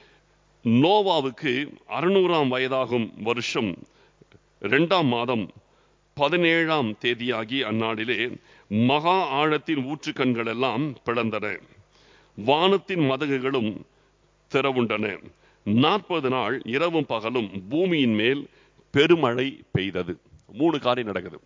நோவாவுக்கு அறுநூறாம் வயதாகும் வருஷம் இரண்டாம் மாதம் பதினேழாம் தேதியாகி அந்நாளிலே மகா ஆழத்தின் ஊற்று கண்கள் எல்லாம் பிளந்தன, வானத்தின் மதகுகளும் திறவுண்டன. நாற்பது நாள் இரவும் பகலும் பூமியின் மேல் பெருமழை பெய்தது. மூணு காரியம் நடக்குது.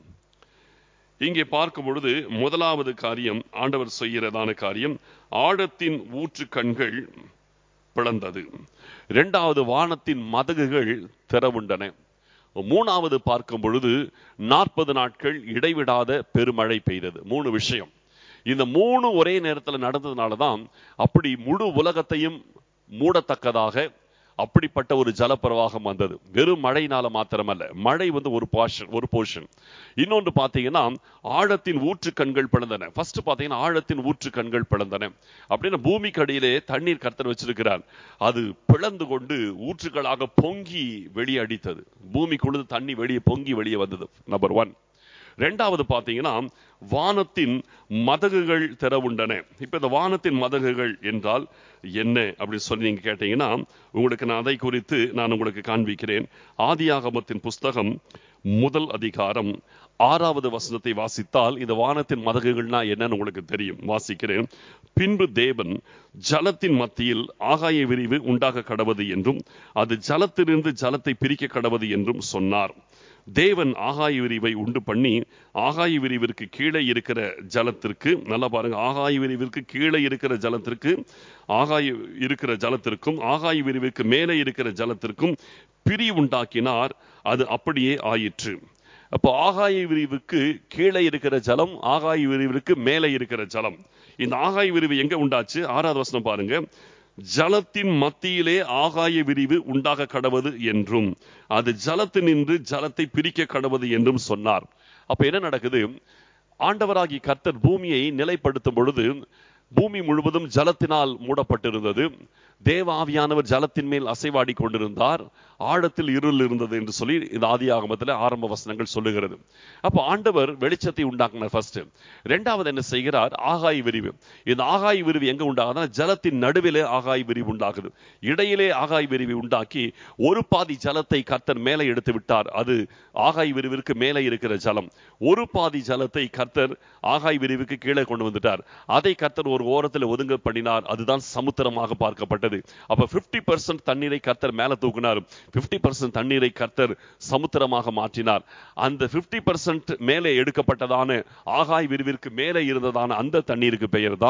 இங்கே பார்க்கும் பொழுது முதலாவது காரியம் ஆண்டவர் செய்கிறதான காரியம், ஆழத்தின் ஊற்று கண்கள் பிளந்தது. இரண்டாவது, வானத்தின் மதகுகள் திறவுண்டன. மூணாவது பார்க்கும் பொழுது நாற்பது நாட்கள் இடைவிடாத பெருமழை பெய்தது. மூணு விஷயம். இந்த மூணு ஒரே நேரத்தில் நடந்ததுனாலதான் அப்படி முழு உலகத்தையும் மூடத்தக்கதாக அப்படிப்பட்ட ஒரு ஜலப்பிரவாகம் வந்தது. வெறும் மழையினால மாத்திரமல்ல, மழை வந்து ஒரு போர்ஷன் ஒரு போர்ஷன் இன்னொன்று பார்த்தீங்கன்னா ஆழத்தின் ஊற்று கண்கள் பிளந்தன. ஃபர்ஸ்ட் பார்த்தீங்கன்னா ஆழத்தின் ஊற்று கண்கள் பிளந்தன அப்படின்னா பூமிக்கு அடியிலே தண்ணீர் கர்த்தர் வச்சிருக்கிறார், அது பிளந்து கொண்டு ஊற்றுகளாக பொங்கி வெளியே அடித்தது. பூமிக்குள்ளது தண்ணி வெளியே பொங்கி வெளியே வந்தது. Number one. ரெண்டாவது பார்த்தீங்கன்னா வானத்தின் மதகுகள் திறவுண்டன. இப்ப இந்த வானத்தின் மதகுகள் என்றால் என்ன அப்படின்னு சொல்லி நீங்க கேட்டீங்கன்னா, உங்களுக்கு நான் அதை குறித்து நான் உங்களுக்கு காண்பிக்கிறேன். ஆதியாகமத்தின் புஸ்தகம் முதல் அதிகாரம் ஆறாவது வசனத்தை வாசித்தால் இந்த வானத்தின் மதகுகள்னா என்னன்னு உங்களுக்கு தெரியும். வாசிக்கிறேன். பின்பு தேவன் ஜலத்தின் மத்தியில் ஆகாய விரிவு உண்டாக கடவது என்றும் அது ஜலத்திலிருந்து ஜலத்தை பிரிக்க கடவது என்றும் சொன்னார். தேவன் ஆகாய விரிவை உண்டு பண்ணி ஆகாய விரிவிற்கு கீழே இருக்கிற ஜலத்திற்கு, நல்லா பாருங்க, ஆகாய விரிவிற்கு கீழே இருக்கிற ஜலத்திற்கு ஆகாய இருக்கிற ஜலத்திற்கும் ஆகாய விரிவிற்கு மேலே இருக்கிற ஜலத்திற்கும் பிரி உண்டாக்கினார். அது அப்படியே ஆயிற்று. அப்போ ஆகாய விரிவுக்கு கீழே இருக்கிற ஜலம், ஆகாய விரிவிற்கு மேலே இருக்கிற ஜலம். இந்த ஆகாய விரிவு எங்க உண்டாச்சு? ஆறாவது வசனம் பாருங்க. ஜலத்தின் மத்தியிலே ஆகாய விரிவு உண்டாக கடவது என்றும் அது ஜலத்தினின்று ஜலத்தை பிரிக்க கடவது என்றும் சொன்னார். அப்ப என்ன நடக்குது? ஆண்டவராகி கர்த்தர் பூமியை நிலைப்படுத்தும் பொழுது பூமி முழுவதும் ஜலத்தினால் மூடப்பட்டிருந்தது. தேவ ஆவியானவர் ஜலத்தின் மேல் அசைவாடி கொண்டிருந்தார். ஆழத்தில் இருள் இருந்தது என்று சொல்லி இந்த ஆதியாகமத்தில் ஆரம்ப வசனங்கள் சொல்லுகிறது. அப்ப ஆண்டவர் வெளிச்சத்தை உண்டாக்குனார் ஃபர்ஸ்ட். இரண்டாவது என்ன செய்கிறார்? ஆகாய விரிவு. இந்த ஆகாய விரிவு எங்க உண்டாகுதுன்னா ஜலத்தின் நடுவிலே ஆகாய விரிவு உண்டாகுது. இடையிலே ஆகாய விரிவு உண்டாக்கி ஒரு பாதி ஜலத்தை கர்த்தர் மேலே எடுத்து விட்டார். அது ஆகாய விரிவிற்கு மேலே இருக்கிற ஜலம். ஒரு பாதி ஜலத்தை கர்த்தர் ஆகாய விரிவுக்கு கீழே கொண்டு வந்துட்டார். அதை கர்த்தர் ஒரு ஓரத்தில் ஒதுங்க பண்ணினார். அதுதான் சமுத்திரமாக பார்க்கப்பட்டது. அப்ப பிப்டி பர்சன்ட் தண்ணீரை கர்த்தர் மேல தூக்கினார், பிப்டி பர்சன்ட் தண்ணீரை கர்த்தர் சமுத்திரமாக மாற்றினார். அந்த பிப்டி பர்சன்ட் மேலே எடுக்கப்பட்டதான ஆகாய விரிவிற்கு மேலே இருந்ததான அந்த தண்ணீருக்கு பெயர் தான்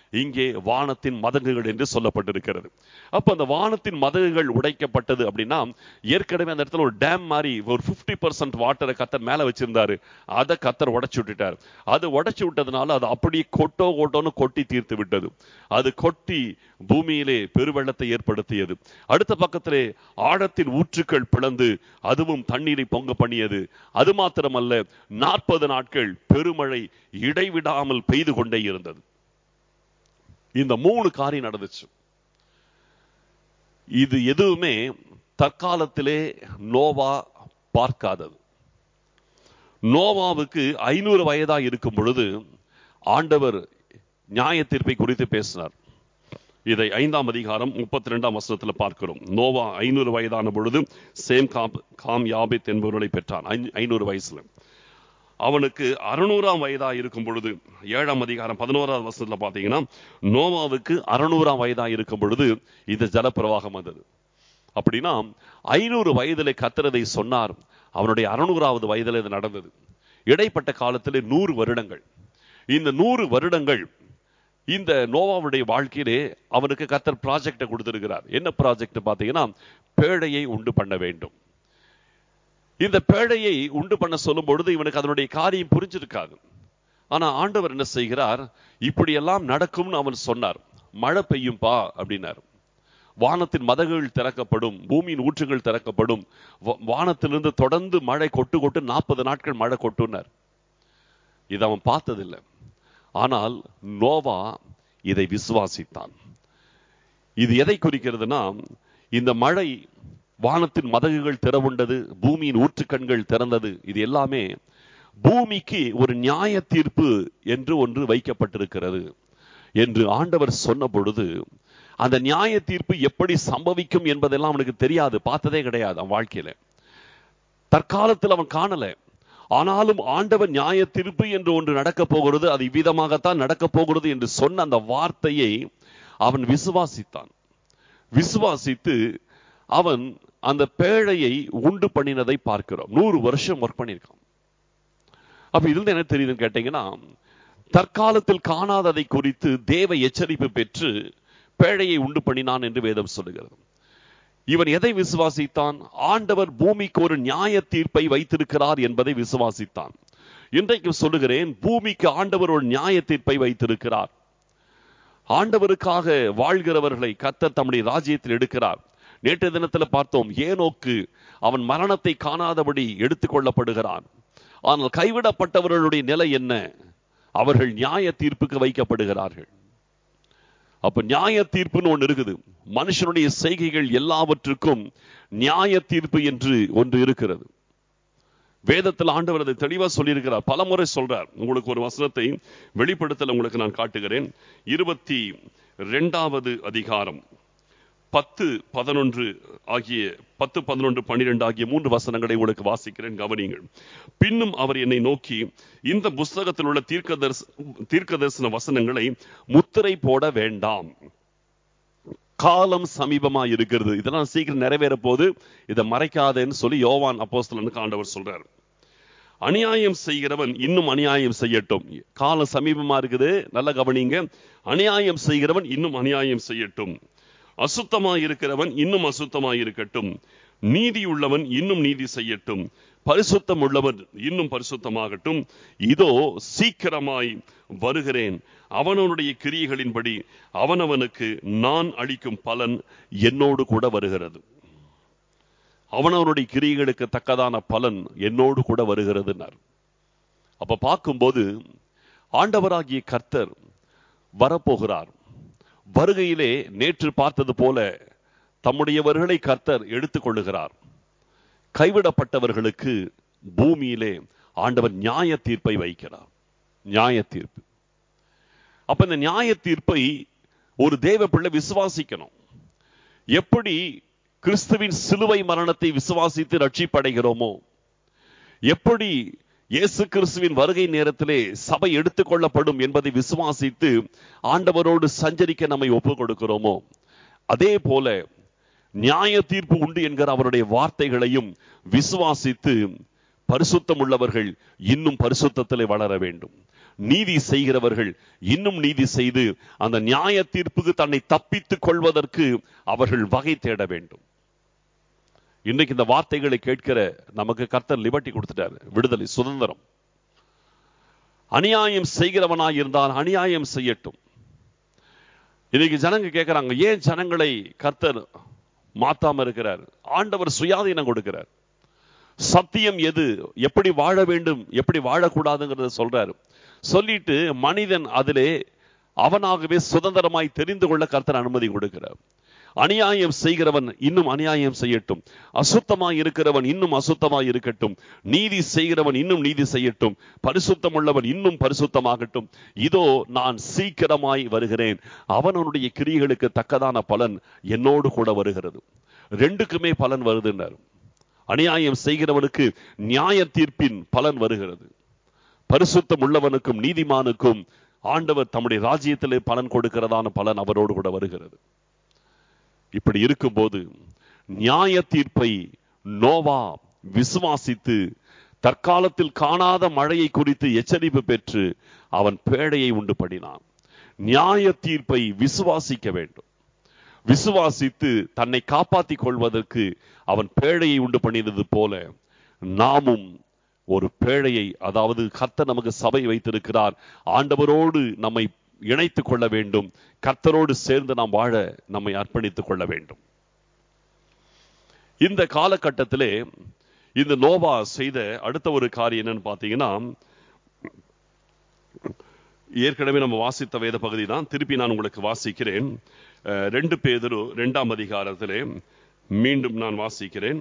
இங்கே வானத்தின் மதகுகள் என்று சொல்லப்பட்டிருக்கிறது. அப்ப அந்த வானத்தின் மதகுகள் உடைக்கப்பட்டது அப்படின்னா, ஏற்கனவே அந்த இடத்துல ஒரு டேம் மாதிரி ஒரு பிப்டி பர்சன்ட் வாட்டரை கத்தர் மேல வச்சிருந்தாரு. அதை கத்தர் உடைச்சு விட்டுட்டார். அது உடைச்சு விட்டதுனால அது அப்படியே கொட்டோ கொட்டோன்னு கொட்டி தீர்த்து விட்டது. அது கொட்டி பூமியிலே பெருவெள்ளத்தை ஏற்படுத்தியது. அடுத்த பக்கத்திலே ஆழத்தின் ஊற்றுக்கள் பிளந்து அதுவும் தண்ணீரை பொங்க பண்ணியது. அது மாத்திரமல்ல, நாற்பது நாட்கள் பெருமழை இடைவிடாமல் பெய்து கொண்டே இருந்தது. இந்த மூணு காரியம் நடந்துச்சு. இது எதுவுமே தற்காலத்திலே நோவா பார்க்காதது. நோவாவுக்கு ஐநூறு வயதா இருக்கும் பொழுது ஆண்டவர் நியாய தீர்ப்பை குறித்து பேசினார். இதை ஐந்தாம் அதிகாரம் முப்பத்தி ரெண்டாம் வசனத்தில் பார்க்கிறோம். நோவா ஐநூறு வயதான பொழுது சேம் காம் காம் யாபேத் என்பவர்களை பெற்றான். ஐநூறு வயசுல அவனுக்கு அறுநூறாம் வயதா இருக்கும் பொழுது, ஏழாம் அதிகாரம் பதினோராவது வசனத்துல பாத்தீங்கன்னா, நோவாவுக்கு அறுநூறாம் வயதா இருக்கும் பொழுது இந்த ஜலப்பிரவாகம் வந்தது. அப்படின்னா ஐநூறு வயதிலே கர்த்தரை சொன்னார். அவனுடைய அறுநூறாவது வயதில் இது நடந்தது. இடைப்பட்ட காலத்திலே நூறு வருடங்கள். இந்த நூறு வருடங்கள் இந்த நோவாவுடைய வாழ்க்கையிலே அவனுக்கு கர்த்தர் ப்ராஜெக்டை கொடுத்திருக்கிறார். என்ன ப்ராஜெக்ட் பாத்தீங்கன்னா, பேழையை உண்டு பண்ண வேண்டும். இந்த பேழையை உண்டு பண்ண சொல்லும் பொழுது இவனுக்கு அதனுடைய காரியம் புரிஞ்சிருக்காது. ஆனா ஆண்டவர் என்ன செய்கிறார், இப்படியெல்லாம் நடக்கும்னு அவன் சொன்னார். மழை பெய்யும் பா அப்படின்னார். வானத்தின் மதகுகள் திறக்கப்படும், பூமியின் ஊற்றுகள் திறக்கப்படும், வானத்திலிருந்து தொடர்ந்து மழை கொட்டு கொட்டு நாற்பது நாட்கள் மழை கொட்டுனார். இதை அவன் பார்த்ததில்லை. ஆனால் நோவா இதை விசுவாசித்தான். இது எதை குறிக்கிறதுனா, இந்த மழை, வானத்தின் மதகுகள் திறவுண்டது, பூமியின் ஊற்றுக்கண்கள் திறந்தது, இது எல்லாமே பூமிக்கு ஒரு நியாய தீர்ப்பு என்று ஒன்று வைக்கப்பட்டிருக்கிறது என்று ஆண்டவர் சொன்ன பொழுது, அந்த நியாய தீர்ப்பு எப்படி சம்பவிக்கும் என்பதெல்லாம் அவனுக்கு தெரியாது, பார்த்ததே கிடையாது அவன் வாழ்க்கையில. தற்காலத்தில் அவன் காணல. ஆனாலும் ஆண்டவர் நியாய தீர்ப்பு என்று ஒன்று நடக்க போகிறது, அது இவ்விதமாகத்தான் நடக்க போகிறது என்று சொன்ன அந்த வார்த்தையை அவன் விசுவாசித்தான். விசுவாசித்து அவன் அந்த பேழையை உண்டு பண்ணினதை பார்க்கிறோம். நூறு வருஷம் ஒர்க் பண்ணியிருக்கான். அப்ப இதுல என்ன தெரியுதுன்னு கேட்டீங்கன்னா, தற்காலத்தில் காணாததை குறித்து தேவ எச்சரிப்பு பெற்று பேழையை உண்டு பண்ணினான் என்று வேதம் சொல்லுகிறது. இவன் எதை விசுவாசித்தான்? ஆண்டவர் பூமிக்கு ஒரு நியாய தீர்ப்பை வைத்திருக்கிறார் என்பதை விசுவாசித்தான். இன்றைக்கு சொல்லுகிறேன், பூமிக்கு ஆண்டவர் ஒரு நியாய தீர்ப்பை வைத்திருக்கிறார். ஆண்டவருக்காக வாழ்கிறவர்களை கர்த்தர் தம்முடைய ராஜ்யத்தில் எடுக்கிறார். நேற்று தினத்தில் பார்த்தோம், ஏனோக்கு அவன் மரணத்தை காணாதபடி எடுத்துக் கொள்ளப்படுகிறான். ஆனால் கைவிடப்பட்டவர்களுடைய நிலை என்ன? அவர்கள் நியாய தீர்ப்புக்கு வைக்கப்படுகிறார்கள். அப்ப நியாய தீர்ப்புன்னு ஒன்று இருக்குது. மனுஷனுடைய செய்கைகள் எல்லாவற்றுக்கும் நியாய தீர்ப்பு என்று ஒன்று இருக்கிறது. வேதத்தில் ஆண்டவர் அதை தெளிவா சொல்லியிருக்கிறார். பல முறை சொல்றார். உங்களுக்கு ஒரு வசனத்தை வெளிப்படுத்தல உங்களுக்கு நான் காட்டுகிறேன். இருபத்தி இரண்டாவது அதிகாரம் பத்து பதினொன்று ஆகிய பத்து பதினொன்று பன்னிரண்டு ஆகிய மூன்று வசனங்களை உங்களுக்கு வாசிக்கிறேன், கவனியுங்கள். பின்னும் அவர் என்னை நோக்கி, இந்த புஸ்தகத்தில் உள்ள தீர்க்கதரிச தீர்க்கதரிசன வசனங்களை முத்திரை போட வேண்டாம், காலம் சமீபமா இருக்கிறது, இதெல்லாம் சீக்கிரம் நிறைவேற போது, இதை மறைக்காதேன்னு சொல்லி யோவான் அப்போஸ்தலனுக்கு ஆண்டவர் சொல்றார். அநியாயம் செய்கிறவன் இன்னும் அநியாயம் செய்யட்டும். காலம் சமீபமா இருக்குது, நல்ல கவனிங்க. அநியாயம் செய்கிறவன் இன்னும் அநியாயம் செய்யட்டும். அசுத்தமாய் இருக்கிறவன் இன்னும் அசுத்தமாய் இருக்கட்டும். நீதி உள்ளவன் இன்னும் நீதி செய்யட்டும். பரிசுத்தம் உள்ளவன் இன்னும் பரிசுத்தமாகட்டும். இதோ சீக்கிரமாய் வருகிறேன். அவனவனுடைய கிரியைகளின்படி அவனவனுக்கு நான் அளிக்கும் பலன் என்னோடு கூட வருகிறது. அவனவனுடைய கிரியைகளுக்கு தக்கதான பலன் என்னோடு கூட வருகிறது. அப்ப பார்க்கும்போது ஆண்டவராகிய கர்த்தர் வரப்போகிறார். வருகையிலே நேற்று பார்த்தது போல தம்முடையவர்களை கர்த்தர் எடுத்துக் கொள்ளுகிறார். கைவிடப்பட்டவர்களுக்கு பூமியிலே ஆண்டவர் நியாய தீர்ப்பை வைக்கிறார். நியாய தீர்ப்பு. அப்ப இந்த நியாய தீர்ப்பை ஒரு தேவ பிள்ளை விசுவாசிக்கணும். எப்படி கிறிஸ்துவின் சிலுவை மரணத்தை விசுவாசித்து ரட்சிப்படைகிறோமோ, எப்படி இயேசு கிறிஸ்துவின் வருகை நேரத்திலே சபை எடுத்துக் கொள்ளப்படும் என்பதை விசுவாசித்து ஆண்டவரோடு சஞ்சரிக்க நம்மை ஒப்புக் கொடுக்கிறோமோ, அதே போல நியாய தீர்ப்பு உண்டு என்கிற அவருடைய வார்த்தைகளையும் விசுவாசித்து பரிசுத்தம் உள்ளவர்கள் இன்னும் பரிசுத்தத்திலே வளர வேண்டும். நீதி செய்கிறவர்கள் இன்னும் நீதி செய்து அந்த நியாய தீர்ப்புக்கு தன்னை தப்பித்துக் கொள்வதற்கு அவர்கள் வகை தேட வேண்டும். இன்னைக்கு இந்த வார்த்தைகளை கேட்கிற நமக்கு கர்த்தர் லிபர்ட்டி கொடுத்துட்டாரு, விடுதலை, சுதந்திரம். அநியாயம் செய்கிறவனாய் இருந்தால் அநியாயம் செய்யட்டும். இன்னைக்கு ஜனங்க கேட்கிறாங்க, ஏன் ஜனங்களை கர்த்தர் மாத்தாம இருக்கிறார்? ஆண்டவர் சுயாதீனம் கொடுக்கிறார். சத்தியம் எது, எப்படி வாழ வேண்டும், எப்படி வாழக்கூடாதுங்கிறத சொல்றாரு. சொல்லிட்டு மனிதன் அதிலே அவனாகவே சுதந்திரமாய் தெரிந்து கொள்ள கர்த்தர் அனுமதி கொடுக்கிறார். அநியாயம் செய்கிறவன் இன்னும் அநியாயம் செய்யட்டும், அசுத்தமாய் இருக்கிறவன் இன்னும் அசுத்தமாய் இருக்கட்டும், நீதி செய்கிறவன் இன்னும் நீதி செய்யட்டும், பரிசுத்தம் உள்ளவன் இன்னும் பரிசுத்தமாகட்டும். இதோ நான் சீக்கிரமாய் வருகிறேன், அவனுடைய கிரியைகளுக்கு தக்கதான பலன் என்னோடு கூட வருகிறது. ரெண்டுக்குமே பலன் வருதுன்னார். அநியாயம் செய்கிறவனுக்கு நியாய தீர்ப்பின் பலன் வருகிறது, பரிசுத்தம் உள்ளவனுக்கும் நீதிமானுக்கும் ஆண்டவர் தம்முடைய ராஜ்யத்திலே பலன் கொடுக்கிறதான பலன் அவரோடு கூட வருகிறது. இப்படி இருக்கும்போது நியாய தீர்ப்பை நோவா விசுவாசித்து தற்காலத்தில் காணாத மழையை குறித்து எச்சரிப்பு பெற்று அவன் பேழையை உண்டு பண்ணினான். நியாய தீர்ப்பை விசுவாசிக்க வேண்டும். விசுவாசித்து தன்னை காப்பாற்றிக் கொள்வதற்கு அவன் பேழையை உண்டு பண்ணினது போல நாமும் ஒரு பேழையை, அதாவது கர்த்தர் நமக்கு சபை வைத்திருக்கிறார், ஆண்டவரோடு நம்மை இணைத்துக் கொள்ள வேண்டும், கர்த்தரோடு சேர்ந்து நாம் வாழ நம்மை அர்ப்பணித்துக் கொள்ள வேண்டும். இந்த காலகட்டத்திலே இந்த நோவா செய்த அடுத்த ஒரு காரியம் என்னன்னு பார்த்தீங்கன்னா, ஏற்கனவே நம்ம வாசித்த வேத பகுதி தான், திருப்பி நான் உங்களுக்கு வாசிக்கிறேன். ரெண்டு பேதுரு இரண்டாம் அதிகாரத்திலே மீண்டும் நான் வாசிக்கிறேன்.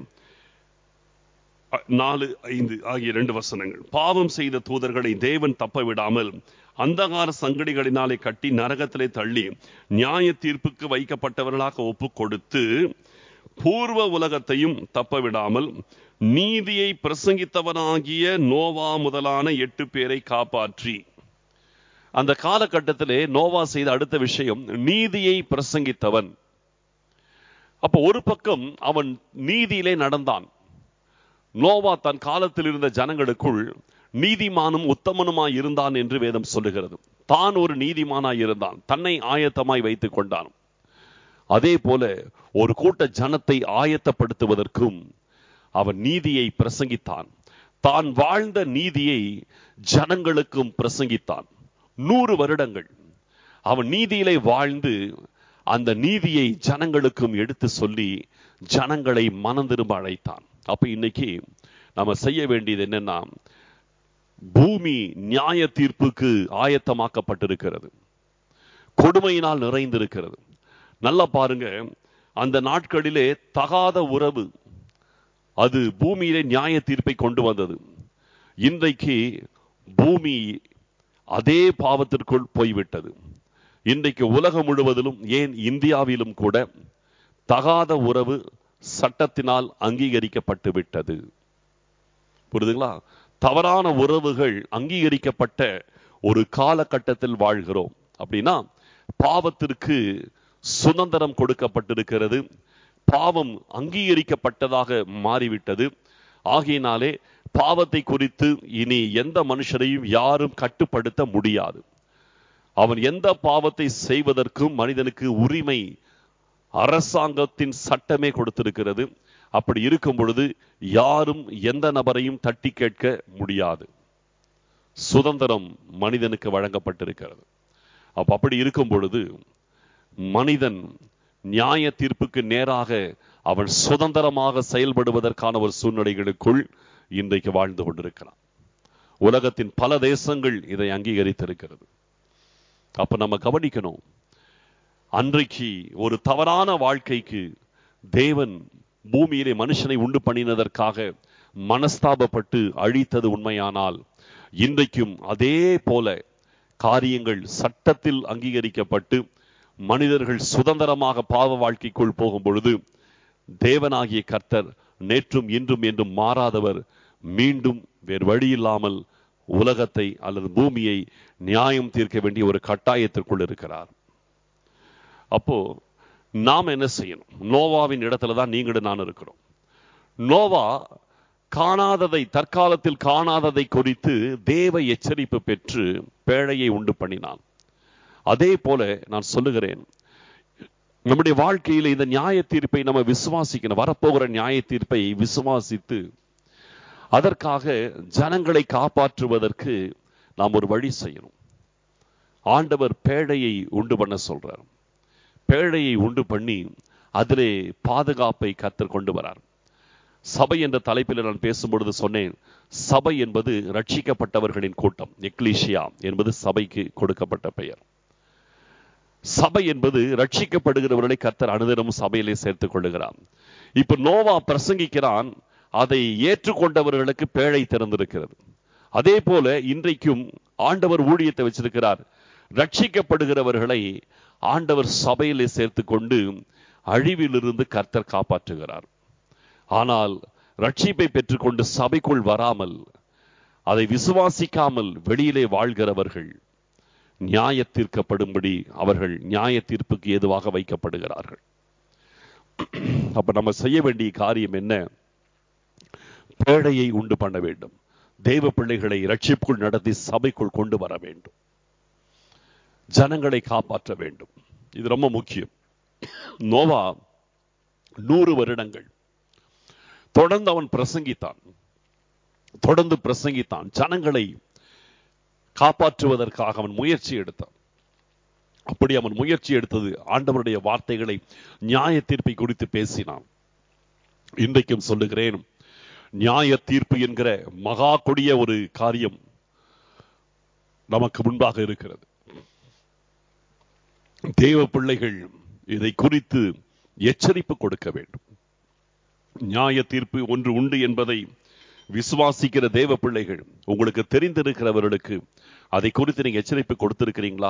நாலு ஐந்து ஆகிய இரண்டு வசனங்கள். பாவம் செய்த தூதர்களை தேவன் தப்ப விடாமல் அந்தகார சங்கடிகளினாலே கட்டி நரகத்திலே தள்ளி நியாய தீர்ப்புக்கு வைக்கப்பட்டவர்களாக ஒப்பு கொடுத்து பூர்வ உலகத்தையும் தப்ப விடாமல் நீதியை பிரசங்கித்தவனாகிய நோவா முதலான எட்டு பேரை காப்பாற்றி. அந்த காலகட்டத்திலே நோவா செய்த அடுத்த விஷயம் நீதியை பிரசங்கித்தவன். அப்ப ஒரு பக்கம் அவன் நீதியிலே நடந்தான். நோவா தன் காலத்தில் இருந்த ஜனங்களுக்குள் நீதிமானும் உத்தமனுமாய் இருந்தான் என்று வேதம் சொல்லுகிறது. தான் ஒரு நீதிமானாய் இருந்தான், தன்னை ஆயத்தமாய் வைத்துக் கொண்டான். அதே போல ஒரு கூட்ட ஜனத்தை ஆயத்தப்படுத்துவதற்கும் அவன் நீதியை பிரசங்கித்தான். தான் வாழ்ந்த நீதியை ஜனங்களுக்கும் பிரசங்கித்தான். நூறு வருடங்கள் அவன் நீதியிலே வாழ்ந்து அந்த நீதியை ஜனங்களுக்கும் எடுத்து சொல்லி ஜனங்களை மனம் திரும்ப அழைத்தான். அப்ப இன்னைக்கு நாம செய்ய வேண்டியது என்னன்னா, பூமி நியாய தீர்ப்புக்கு ஆயத்தமாக்கப்பட்டிருக்கிறது, கொடுமையினால் நிறைந்திருக்கிறது. நல்லா பாருங்க, அந்த நாட்களிலே தகாத உறவு அது பூமியிலே நியாய தீர்ப்பை கொண்டு வந்தது. இன்றைக்கு பூமி அதே பாவத்திற்குள் போய்விட்டது. இன்றைக்கு உலகம் முழுவதிலும், ஏன் இந்தியாவிலும் கூட தகாத உறவு சட்டத்தினால் அங்கீகரிக்கப்பட்டு விட்டது. புரியுதுங்களா? தவறான உறவுகள் அங்கீகரிக்கப்பட்ட ஒரு காலகட்டத்தில் வாழ்கிறோம். அப்படின்னா பாவத்திற்கு சுதந்திரம் கொடுக்கப்பட்டிருக்கிறது, பாவம் அங்கீகரிக்கப்பட்டதாக மாறிவிட்டது. ஆகையினாலே பாவத்தை குறித்து இனி எந்த மனுஷரையும் யாரும் கட்டுப்படுத்த முடியாது. அவன் எந்த பாவத்தை செய்வதற்கும் மனிதனுக்கு உரிமை அரசாங்கத்தின் சட்டமே கொடுத்திருக்கிறது. அப்படி இருக்கும் பொழுது யாரும் எந்த நபரையும் தட்டி கேட்க முடியாது. சுதந்திரம் மனிதனுக்கு வழங்கப்பட்டிருக்கிறது. அப்ப அப்படி இருக்கும் பொழுது மனிதன் நியாய தீர்ப்புக்கு நேராக அவன் சுதந்திரமாக செயல்படுவதற்கான ஒரு சூழ்நிலைகளுக்குள் இன்றைக்கு வாழ்ந்து கொண்டிருக்கிறான். உலகத்தின் பல தேசங்கள் இதை அங்கீகரித்திருக்கிறது. அப்ப நம்ம கவனிக்கணும், அன்றைக்கு ஒரு தவறான வாழ்க்கைக்கு தேவன் பூமியிலே மனுஷனை உண்டு பண்ணினதற்காக மனஸ்தாபப்பட்டு அழித்தது உண்மையானால், இன்றைக்கும் அதே போல காரியங்கள் சட்டத்தில் அங்கீகரிக்கப்பட்டு மனிதர்கள் சுதந்திரமாக பாவ வாழ்க்கைக்குள் போகும் பொழுது தேவனாகிய கர்த்தர் நேற்றும் இன்றும் என்றும் மாறாதவர் மீண்டும் வேறு வழியில்லாமல் உலகத்தை அல்லது பூமியை நியாயம் தீர்க்க வேண்டிய ஒரு கட்டாயத்திற்குள் இருக்கிறார். அப்போ நாம் என்ன செய்யணும்? நோவாவின் இடத்துல தான் நீங்களும் நான் இருக்கிறோம். நோவா காணாததை, தற்காலத்தில் காணாததை குறித்து தேவ எச்சரிப்பு பெற்று பேழையை உண்டு பண்ணினான். அதே போல நான் சொல்லுகிறேன், நம்முடைய வாழ்க்கையில் இந்த நியாய தீர்ப்பை நம்ம விசுவாசிக்கணும். வரப்போகிற நியாய தீர்ப்பை விசுவாசித்து அதற்காக ஜனங்களை காப்பாற்றுவதற்கு நாம் ஒரு வழி செய்யணும். ஆண்டவர் பேழையை உண்டு பண்ண சொல்றார். பேழையை உண்டு பண்ணி அதிலே பாதுகாப்பை கர்த்தர் கொண்டு வரார். சபை என்ற தலைப்பில் நான் பேசும்பொழுது சொன்னேன், சபை என்பது ரட்சிக்கப்பட்டவர்களின் கூட்டம். எக்லீசியா என்பது சபைக்கு கொடுக்கப்பட்ட பெயர். சபை என்பது ரட்சிக்கப்படுகிறவர்களை கர்த்தர் அனுதினமும் சபையிலே சேர்த்துக் கொள்ளுகிறார். இப்ப நோவா பிரசங்கிக்கிறான், அதை ஏற்றுக்கொண்டவர்களுக்கு பேழை திறந்திருக்கிறது. அதே போல இன்றைக்கும் ஆண்டவர் ஊழியத்தை வச்சிருக்கிறார். ரட்சிக்கப்படுகிறவர்களை ஆண்டவர் சபையிலே சேர்த்து கொண்டு அழிவிலிருந்து கர்த்தர் காப்பாற்றுகிறார். ஆனால் ரட்சிப்பை பெற்றுக்கொண்டு சபைக்குள் வராமல், அதை விசுவாசிக்காமல் வெளியிலே வாழ்கிறவர்கள் நியாய தீர்க்கப்படும்படி அவர்கள் நியாய தீர்ப்புக்கு ஏதுவாக வைக்கப்படுகிறார்கள். அப்ப நம்ம செய்ய வேண்டிய காரியம் என்ன? பேழையை உண்டு பண்ண வேண்டும். தேவ பிள்ளைகளை ரட்சிப்புக்குள் நடத்தி சபைக்குள் கொண்டு வர வேண்டும். ஜனங்களை காப்பாற்ற வேண்டும். இது ரொம்ப முக்கியம். நோவா நூறு வருடங்கள் தொடர்ந்து அவன் பிரசங்கித்தான். தொடர்ந்து பிரசங்கித்தான். ஜனங்களை காப்பாற்றுவதற்காக அவன் முயற்சி எடுத்தான். அப்படி அவன் முயற்சி எடுத்தது ஆண்டவருடைய வார்த்தைகளை, நியாய தீர்ப்பை குறித்து பேசினான். இன்றைக்கும் சொல்லுகிறேன், நியாய தீர்ப்பு என்கிற மகா கொடிய ஒரு காரியம் நமக்கு முன்பாக இருக்கிறது. தேவ பிள்ளைகள் இதை குறித்து எச்சரிப்பு கொடுக்க வேண்டும். நியாய தீர்ப்பு ஒன்று உண்டு என்பதை விசுவாசிக்கிற தேவ பிள்ளைகள், உங்களுக்கு தெரிந்திருக்கிறவர்களுக்கு அதை குறித்து நீங்க எச்சரிப்பு கொடுத்திருக்கிறீங்களா?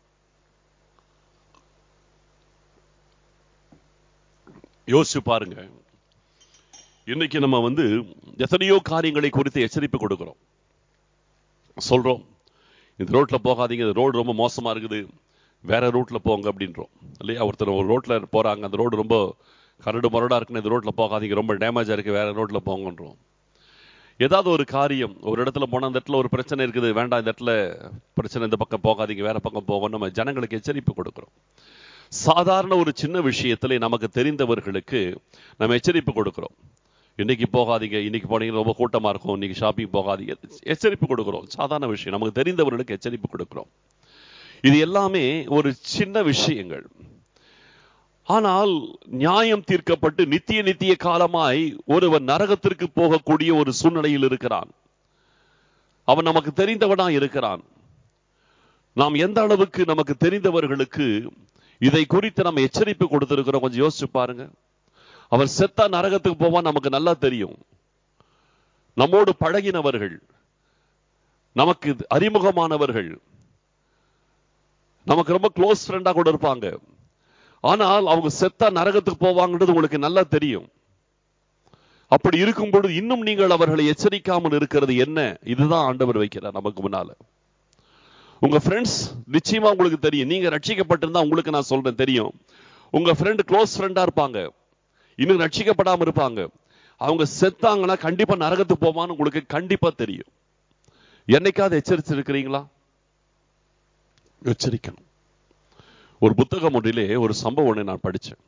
யோசிச்சு பாருங்க. இன்னைக்கு நம்ம வந்து எத்தனையோ காரியங்களை குறித்து எச்சரிப்பு கொடுக்கிறோம். சொல்றோம், இந்த ரோட்ல போகாதீங்க, இந்த ரோடு ரொம்ப மோசமா இருக்குது, வேற ரூட்ல போங்க அப்படின்றோம் இல்லையா? ஒருத்தர் ஒரு ரோட்ல போறாங்க, அந்த ரோடு ரொம்ப கரடு மரடா இருக்குன்னு, இந்த ரோட்ல போகாதீங்க, ரொம்ப டேமேஜா இருக்கு, வேற ரோட்ல போங்கன்றோம். ஏதாவது ஒரு காரியம், ஒரு இடத்துல போனா அந்த இடத்துல ஒரு பிரச்சனை இருக்குது, வேண்டாம் இந்த இடத்துல பிரச்சனை, இந்த பக்கம் போகாதீங்க, வேற பக்கம் போக நம்ம ஜனங்களுக்கு எச்சரிப்பு கொடுக்கிறோம். சாதாரண ஒரு சின்ன விஷயத்துல நமக்கு தெரிந்தவர்களுக்கு நம்ம எச்சரிப்பு கொடுக்கிறோம். இன்னைக்கு போகாதீங்க, இன்னைக்கு போனீங்க ரொம்ப கூட்டமா இருக்கும், இன்னைக்கு ஷாப்பிங் போகாதீங்க, எச்சரிப்பு கொடுக்கிறோம். சாதாரண விஷயம், நமக்கு தெரிந்தவர்களுக்கு எச்சரிப்பு கொடுக்கிறோம். இது எல்லாமே ஒரு சின்ன விஷயங்கள். ஆனால் நியாயம் தீர்க்கப்பட்டு நித்திய நித்திய காலமாய் ஒருவன் நரகத்திற்கு போகக்கூடிய ஒரு சூழ்நிலையில் இருக்கிறான். அவன் நமக்கு தெரிந்தவனா இருக்கிறான். நாம் எந்த அளவுக்கு நமக்கு தெரிந்தவர்களுக்கு இதை குறித்து நம்ம எச்சரிப்பு கொடுத்திருக்கிறோம், கொஞ்சம் யோசிச்சு பாருங்க. அவன் செத்தா நரகத்துக்கு போவான், நமக்கு நல்லா தெரியும். நம்மோடு பழகினவர்கள், நமக்கு அறிமுகமானவர்கள், நமக்கு ரொம்ப க்ளோஸ் ஃப்ரெண்டா கூட இருப்பாங்க. ஆனால் அவங்க செத்தா நரகத்துக்கு போவாங்கன்றது உங்களுக்கு நல்லா தெரியும். அப்படி இருக்கும் பொழுது இன்னும் நீங்கள் அவர்களை எச்சரிக்காமல் இருக்கிறது என்ன? இதுதான் ஆண்டவர் வைக்கிறார் நமக்கு முன்னால. உங்க ஃப்ரெண்ட்ஸ் நிச்சயமா உங்களுக்கு தெரியும். நீங்க ரட்சிக்கப்பட்டிருந்தா உங்களுக்கு நான் சொல்றேன் தெரியும். உங்க ஃப்ரெண்ட் க்ளோஸ் ஃப்ரெண்டா இருப்பாங்க, இன்னும் ரட்சிக்கப்படாம இருப்பாங்க. அவங்க செத்தாங்கன்னா கண்டிப்பா நரகத்துக்கு போவான்னு உங்களுக்கு கண்டிப்பா தெரியும். என்னைக்காவது எச்சரிச்சிருக்கிறீங்களா? எச்சரிக்கணும். ஒரு புத்தகம் ஒன்றிலே ஒரு சம்பவம் ஒன்றை நான் படித்தேன்.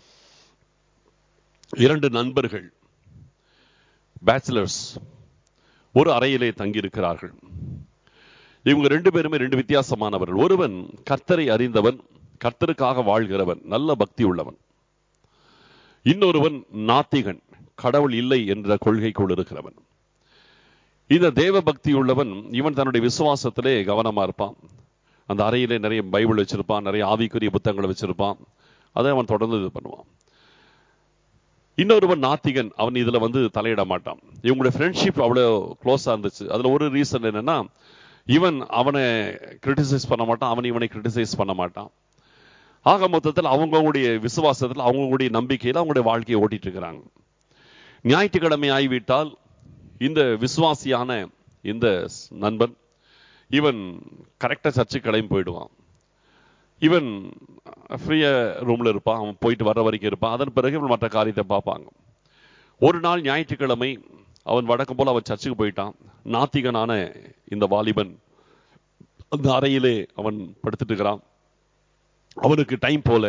இரண்டு நண்பர்கள், பேச்சுலர்ஸ், ஒரு அறையிலே தங்கியிருக்கிறார்கள். இவங்க ரெண்டு பேருமே ரெண்டு வித்தியாசமானவர்கள். ஒருவன் கர்த்தரை அறிந்தவன், கர்த்தருக்காக வாழ்கிறவன், நல்ல பக்தி உள்ளவன். இன்னொருவன் நாத்திகன், கடவுள் இல்லை என்ற கொள்கைக்குள் இருக்கிறவன். இந்த தேவ பக்தி உள்ளவன், இவன் தன்னுடைய விசுவாசத்திலே கவனமா இருப்பான். அந்த அறையிலே நிறைய பைபிள் வச்சிருப்பான், நிறைய ஆவிக்குரிய புத்தகங்களை வச்சிருப்பான். அதை அவன் தொடர்ந்து இது பண்ணுவான். இன்னொருவன் நாத்திகன், அவன் இதுல வந்து தலையிட மாட்டான். இவங்களுடைய ஃப்ரெண்ட்ஷிப் அவ்வளோ க்ளோஸா இருந்துச்சு. அதுல ஒரு ரீசன் என்னன்னா, இவன் அவனை கிரிட்டிசைஸ் பண்ண மாட்டான், அவன் இவனை கிரிட்டிசைஸ் பண்ண மாட்டான். ஆக மொத்தத்தில் அவங்களுடைய விசுவாசத்தில், அவங்களுடைய நம்பிக்கையில் அவங்களுடைய வாழ்க்கையை ஓட்டிட்டு இருக்கிறாங்க. ஞாயிற்றுக்கிழமை ஆகிவிட்டால் இந்த விசுவாசியான இந்த நண்பன் இவன் கரெக்டா சர்ச்சுக்கு கிளம்பி போயிடுவான். இவன் ஃப்ரீயா ரூம்ல இருப்பான், அவன் போயிட்டு வர வரைக்கும் இருப்பான். அதன் பிறகு இவன் மற்ற காரியத்தை பார்ப்பாங்க. ஒரு நாள் ஞாயிற்றுக்கிழமை அவன் வழக்கம் போல அவன் சர்ச்சுக்கு போயிட்டான். நாத்திகனான இந்த வாலிபன் அந்த அறையிலே அவன் படுத்துட்டு இருக்கிறான். அவனுக்கு டைம் போல,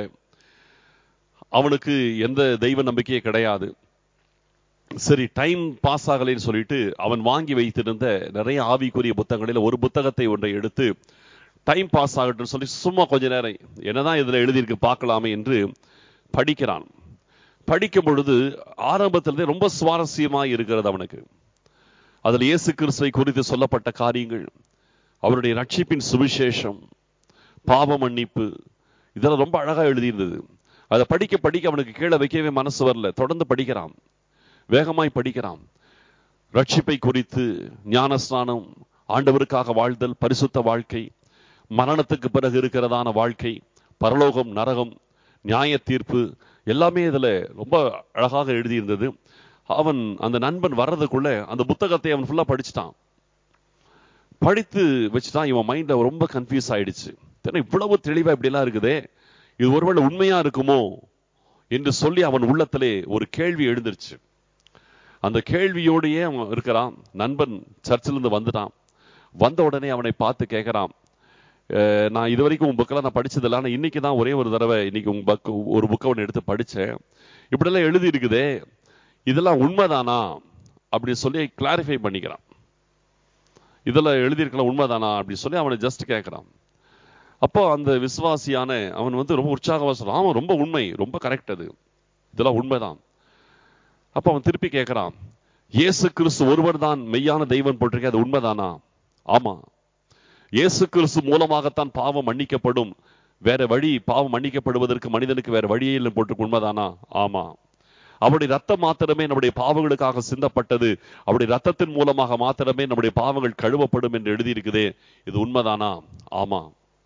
அவனுக்கு எந்த தெய்வ நம்பிக்கையே கிடையாது. சரி, டைம் பாஸ் ஆகலைன்னு சொல்லிட்டு அவன் வாங்கி வைத்திருந்த நிறைய ஆவிக்குரிய புத்தகங்களில் ஒரு புத்தகத்தை ஒன்றை எடுத்து டைம் பாஸ் ஆகட்டும் சொல்லி சும்மா கொஞ்ச நேரம் என்னதான் இதுல எழுதியிருக்கு பார்க்கலாமே என்று படிக்கிறான். படிக்கும் பொழுது ஆரம்பத்திலிருந்தே ரொம்ப சுவாரஸ்யமாக இருக்கிறது அவனுக்கு. அதில் இயேசு கிறிஸ்துவை குறித்து சொல்லப்பட்ட காரியங்கள், அவருடைய ரட்சிப்பின் சுவிசேஷம், பாவ மன்னிப்பு, இதெல்லாம் ரொம்ப அழகா எழுதியிருந்தது. அதை படிக்க படிக்க அவனுக்கு கீழே வைக்கவே மனசு வரல. தொடர்ந்து படிக்கிறான், வேகமாய் படிக்கிறான். ரட்சிப்பை குறித்து, ஞானஸ்நானம், ஆண்டவருக்காக வாழ்தல், பரிசுத்த வாழ்க்கை, மரணத்துக்கு பிறகு இருக்கிறதான வாழ்க்கை, பரலோகம், நரகம், நியாய தீர்ப்பு, எல்லாமே இதுல ரொம்ப அழகாக எழுதியிருந்தது. அவன் அந்த நண்பன் வர்றதுக்குள்ள அந்த புத்தகத்தை அவன் ஃபுல்லா படிச்சுட்டான். படித்து வச்சுட்டான். இவன் மைண்ட்ல ரொம்ப கன்ஃபியூஸ் ஆயிடுச்சு. இவ்வளவு தெளிவா இப்படி எல்லாம் இருக்குதே, இது ஒருவேளை உண்மையா இருக்குமோ என்று சொல்லி அவன் உள்ளத்திலே ஒரு கேள்வி எழுந்துருச்சு. அந்த கேள்வியோடையே அவன் இருக்கிறான். நண்பன் சர்ச்சில் இருந்து வந்துட்டான். வந்த உடனே அவனை பார்த்து கேட்கிறான், நான் இது வரைக்கும் உன் புக்கெல்லாம் நான் படிச்சதில்லை, ஆனால் இன்னைக்கு தான் ஒரே ஒரு தடவை இன்னைக்கு உங்க புக் ஒரு புக்கை ஒன்று எடுத்து படித்தேன், இப்படியெல்லாம் எழுதி இருக்குதே, இதெல்லாம் உண்மைதானா அப்படின்னு சொல்லி கிளாரிஃபை பண்ணிக்கிறான். இதெல்லாம் எழுதியிருக்கலாம் உண்மைதானா அப்படின்னு சொல்லி அவனை ஜஸ்ட் கேட்கிறான். அப்போ அந்த விசுவாசியான அவன் வந்து ரொம்ப உற்சாகமாக சொல்றான், ஆமாம் ரொம்ப உண்மை, ரொம்ப கரெக்ட், அது இதெல்லாம் உண்மைதான். அப்போ அவன் திருப்பி கேட்கிறான், இயேசு கிறிஸ்து ஒருவர் தான் மெய்யான தெய்வம் போட்டிருக்கே, அது உண்மைதானா? ஆமா, இயேசு கிறிஸ்து மூலமாகத்தான் பாவம் மன்னிக்கப்படும், வேற வழி பாவம் மன்னிக்கப்படுவதற்கு மனிதனுக்கு வேற வழியே இல்லை போட்டு உண்மைதானா? ஆமா. அவருடைய ரத்தம் மாத்திரமே நம்முடைய பாவங்களுக்காக சிந்தப்பட்டது, அவருடைய ரத்தத்தின் மூலமாக மாத்திரமே நம்முடைய பாவங்கள் கழுவப்படும் என்று எழுதியிருக்குதே, இது உண்மைதானா? ஆமா.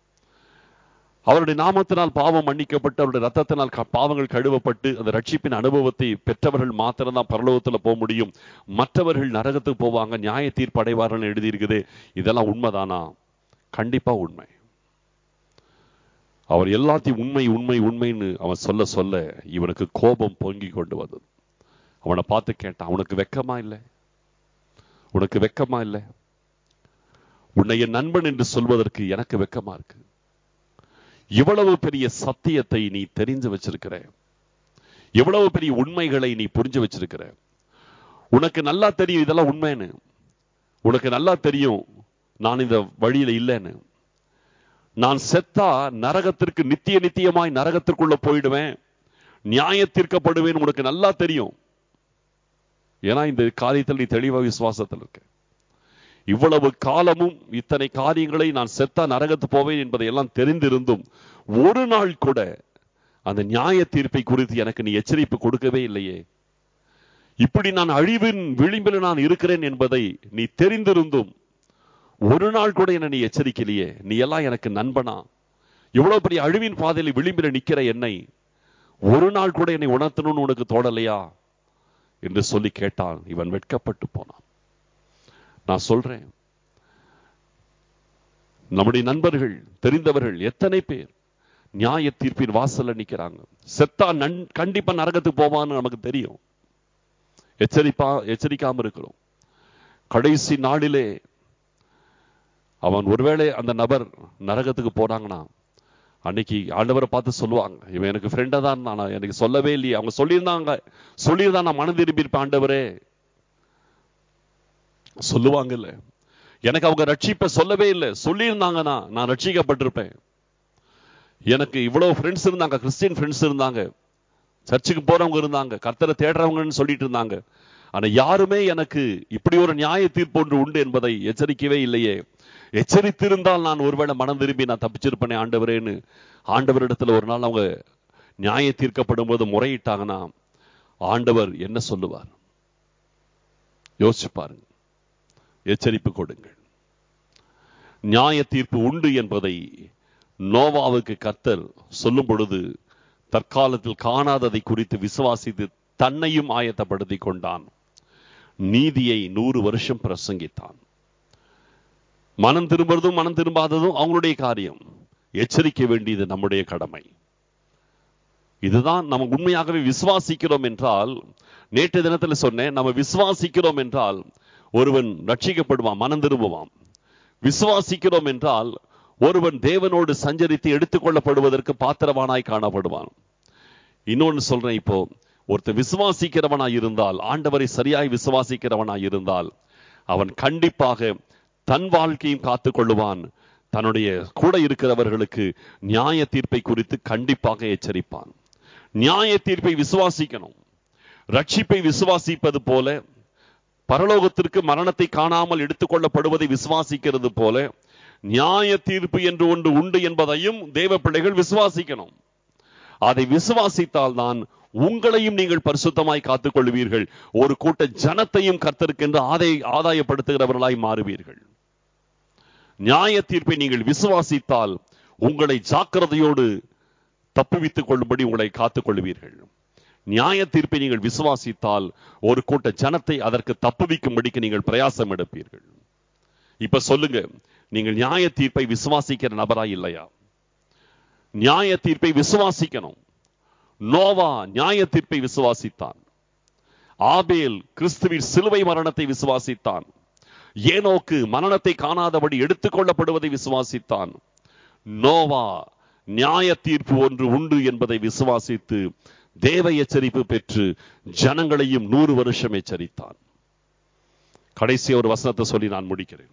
அவருடைய நாமத்தினால் பாவம் மன்னிக்கப்பட்டு அவருடைய ரத்தத்தினால் பாவங்கள் கழுவப்பட்டு அந்த ரட்சிப்பின் அனுபவத்தை பெற்றவர்கள் மாத்திரம்தான் பரலோகத்தில் போக முடியும், மற்றவர்கள் நரகத்துக்கு போவாங்க, நியாய தீர்ப்பு அடைவார்கள் எழுதியிருக்குது, இதெல்லாம் உண்மைதானா? கண்டிப்பா உண்மை. அவர் எல்லாத்தையும் உண்மை உண்மை உண்மைன்னு அவன் சொல்ல சொல்ல இவனுக்கு கோபம் பொங்கி கொண்டு வந்தது. அவனை பார்த்து கேட்டான், உனக்கு வெக்கமா இல்லை? உனக்கு வெக்கமா இல்லை? உன்னை என் நண்பன் என்று சொல்வதற்கு எனக்கு வெக்கமா இருக்கு. இவ்வளவு பெரிய சத்தியத்தை நீ தெரிஞ்சு வச்சிருக்கிற, எவ்வளவு பெரிய உண்மைகளை நீ புரிஞ்சு வச்சிருக்கிற, உனக்கு நல்லா தெரியும் இதெல்லாம் உண்மைன்னு, உனக்கு நல்லா தெரியும் நான் இந்த வழியில இல்லைன்னு, நான் செத்தா நரகத்திற்கு நித்திய நித்தியமாய் நரகத்திற்குள்ள போயிடுவேன், நியாய தீர்க்கப்படுவேன், உனக்கு நல்லா தெரியும். ஏன்னா இந்த காரியத்தில் நீ தெளிவா விசுவாசத்தில் இருக்க. இவ்வளவு காலமும் இத்தனை காரியங்களை நான் செத்தா நரகத்து போவேன் என்பதை எல்லாம் தெரிந்திருந்தும் ஒரு நாள் கூட அந்த நியாய தீர்ப்பை குறித்து எனக்கு நீ எச்சரிப்பு கொடுக்கவே இல்லையே. இப்படி நான் அழிவின் விளிம்பில் நான் இருக்கிறேன் என்பதை நீ தெரிந்திருந்தும் ஒரு நாள் கூட என்ன நீ எச்சரிக்கலையே. நீ எல்லாம் எனக்கு நண்பனா? எவ்வளவு பெரிய அழிவின் பாதையில் விளிம்பில் நிக்கிற என்னை ஒரு நாள் கூட என்னை உணர்த்தணும்னு உனக்கு தோடலையா என்று சொல்லி கேட்டான். இவன் வெட்கப்பட்டு போனான். நான் சொல்றேன், நம்முடைய நண்பர்கள், தெரிந்தவர்கள் எத்தனை பேர் நியாய தீர்ப்பின் வாசல்ல நிக்கிறாங்க. செத்தா நன் கண்டிப்பா நரகத்துக்கு போவான்னு நமக்கு தெரியும், எச்சரிப்பா எச்சரிக்காம இருக்கிறோம். கடைசி நாளிலே அவன் ஒருவேளை அந்த நபர் நரகத்துக்கு போனாங்கன்னா அன்னைக்கு ஆண்டவரை பார்த்து சொல்லுவாங்க, இவன் எனக்கு ஃப்ரெண்டா தான், நான் எனக்கு சொல்லவே இல்லையே. அவங்க சொல்லியிருந்தாங்க, சொல்லியிருந்தா நான் மனம் திரும்பி இருப்பேன் ஆண்டவரே சொல்லுவாங்கல்ல. எனக்கு அவங்க ரட்சிப்பை சொல்லவே இல்லை, சொல்லியிருந்தாங்கன்னா நான் ரட்சிக்கப்பட்டிருப்பேன். எனக்கு இவ்வளவு ஃப்ரெண்ட்ஸ் இருந்தாங்க, கிறிஸ்டியன் ஃப்ரெண்ட்ஸ் இருந்தாங்க, சர்ச்சுக்கு போறவங்க இருந்தாங்க, கர்த்தரை தேடுறவங்கன்னு சொல்லிட்டு இருந்தாங்க. ஆனா யாருமே எனக்கு இப்படி ஒரு நியாய தீர்ப்பு ஒன்று உண்டு என்பதை எச்சரிக்கவே இல்லையே. எச்சரித்திருந்தால் நான் ஒருவேளை மனம் திரும்பி நான் தப்பிச்சிருப்பேனே ஆண்டவரேன்னு ஆண்டவரிடத்துல ஒரு நாள் அவங்க நியாய தீர்க்கப்படும் போது முறையிட்டாங்கன்னா ஆண்டவர் என்ன சொல்லுவார்? யோசிச்சு பாருங்க, எச்சரிப்பு கொடுங்கள். நியாய தீர்ப்பு உண்டு என்பதை நோவாவுக்கு கர்த்தர் சொல்லும் பொழுது தற்காலத்தில் காணாததை குறித்து விசுவாசித்து தன்னையும் ஆயத்தப்படுத்தி கொண்டான். நீதியை நூறு வருஷம் பிரசங்கித்தான். மனம் திரும்புறதும் மனம் திரும்பாததும் அவங்களுடைய காரியம், எச்சரிக்க வேண்டியது நம்முடைய கடமை. இதுதான் நம்ம உண்மையாகவே விசுவாசிக்கிறோம் என்றால், நேற்று தினத்தில் சொன்னேன், நம்ம விசுவாசிக்கிறோம் என்றால் ஒருவன் ரட்சிக்கப்படுவான், மனம் திரும்புவான். விசுவாசிக்கிறோம் என்றால் ஒருவன் தேவனோடு சஞ்சரித்து எடுத்துக்கொள்ளப்படுவதற்கு பாத்திரவானாய் காணப்படுவான். இன்னொன்னு சொல்றேன், இப்போ ஒருத்தர் விசுவாசிக்கிறவனாய் இருந்தால், ஆண்டவரை சரியாய் விசுவாசிக்கிறவனாய் இருந்தால், அவன் கண்டிப்பாக தன் வாழ்க்கையும் காத்துக் கொள்ளுவான். தன்னுடைய கூட இருக்கிறவர்களுக்கு நியாய தீர்ப்பை குறித்து கண்டிப்பாக எச்சரிப்பான். நியாய தீர்ப்பை விசுவாசிக்கணும். ரட்சிப்பை விசுவாசிப்பது போல, பரலோகத்திற்கு மரணத்தை காணாமல் எடுத்துக்கொள்ளப்படுவதை விசுவாசிக்கிறது போல, நியாய தீர்ப்பு என்று ஒன்று உண்டு என்பதையும் தேவ பிள்ளைகள் விசுவாசிக்கணும். அதை விசுவாசித்தால் தான் உங்களையும் நீங்கள் பரிசுத்தமாய் காத்துக் கொள்வீர்கள். ஒரு கூட்ட ஜனத்தையும் கர்த்தருக்கென்று ஆதாய ஆதாயப்படுத்துகிறவர்களாய் மாறுவீர்கள். நியாய தீர்ப்பை நீங்கள் விசுவாசித்தால் உங்களை ஜாக்கிரதையோடு தப்புவித்துக் கொள்ளும்படி உங்களை காத்துக் கொள்வீர்கள். நியாய தீர்ப்பை நீங்கள் விசுவாசித்தால் ஒரு கூட்ட ஜனத்தை அதற்கு தப்புவிக்கும்படிக்கு நீங்கள் பிரயாசம் எடுப்பீர்கள். இப்ப சொல்லுங்க, நீங்கள் நியாய தீர்ப்பை விசுவாசிக்கிற நபரா இல்லையா? நியாய தீர்ப்பை விசுவாசிக்கணும். நோவா நியாய தீர்ப்பை விசுவாசித்தான். ஆபேல் கிறிஸ்துவின் சிலுவை மரணத்தை விசுவாசித்தான். ஏனோக்கு மரணத்தை காணாதபடி எடுத்துக்கொள்ளப்படுவதை விசுவாசித்தான். நோவா நியாய தீர்ப்பு ஒன்று உண்டு என்பதை விசுவாசித்து தேவ எச்சரிப்பு பெற்று ஜனங்களையும் நூறு வருஷம் எச்சரித்தான். கடைசி ஒரு வசனத்தை சொல்லி நான் முடிக்கிறேன்.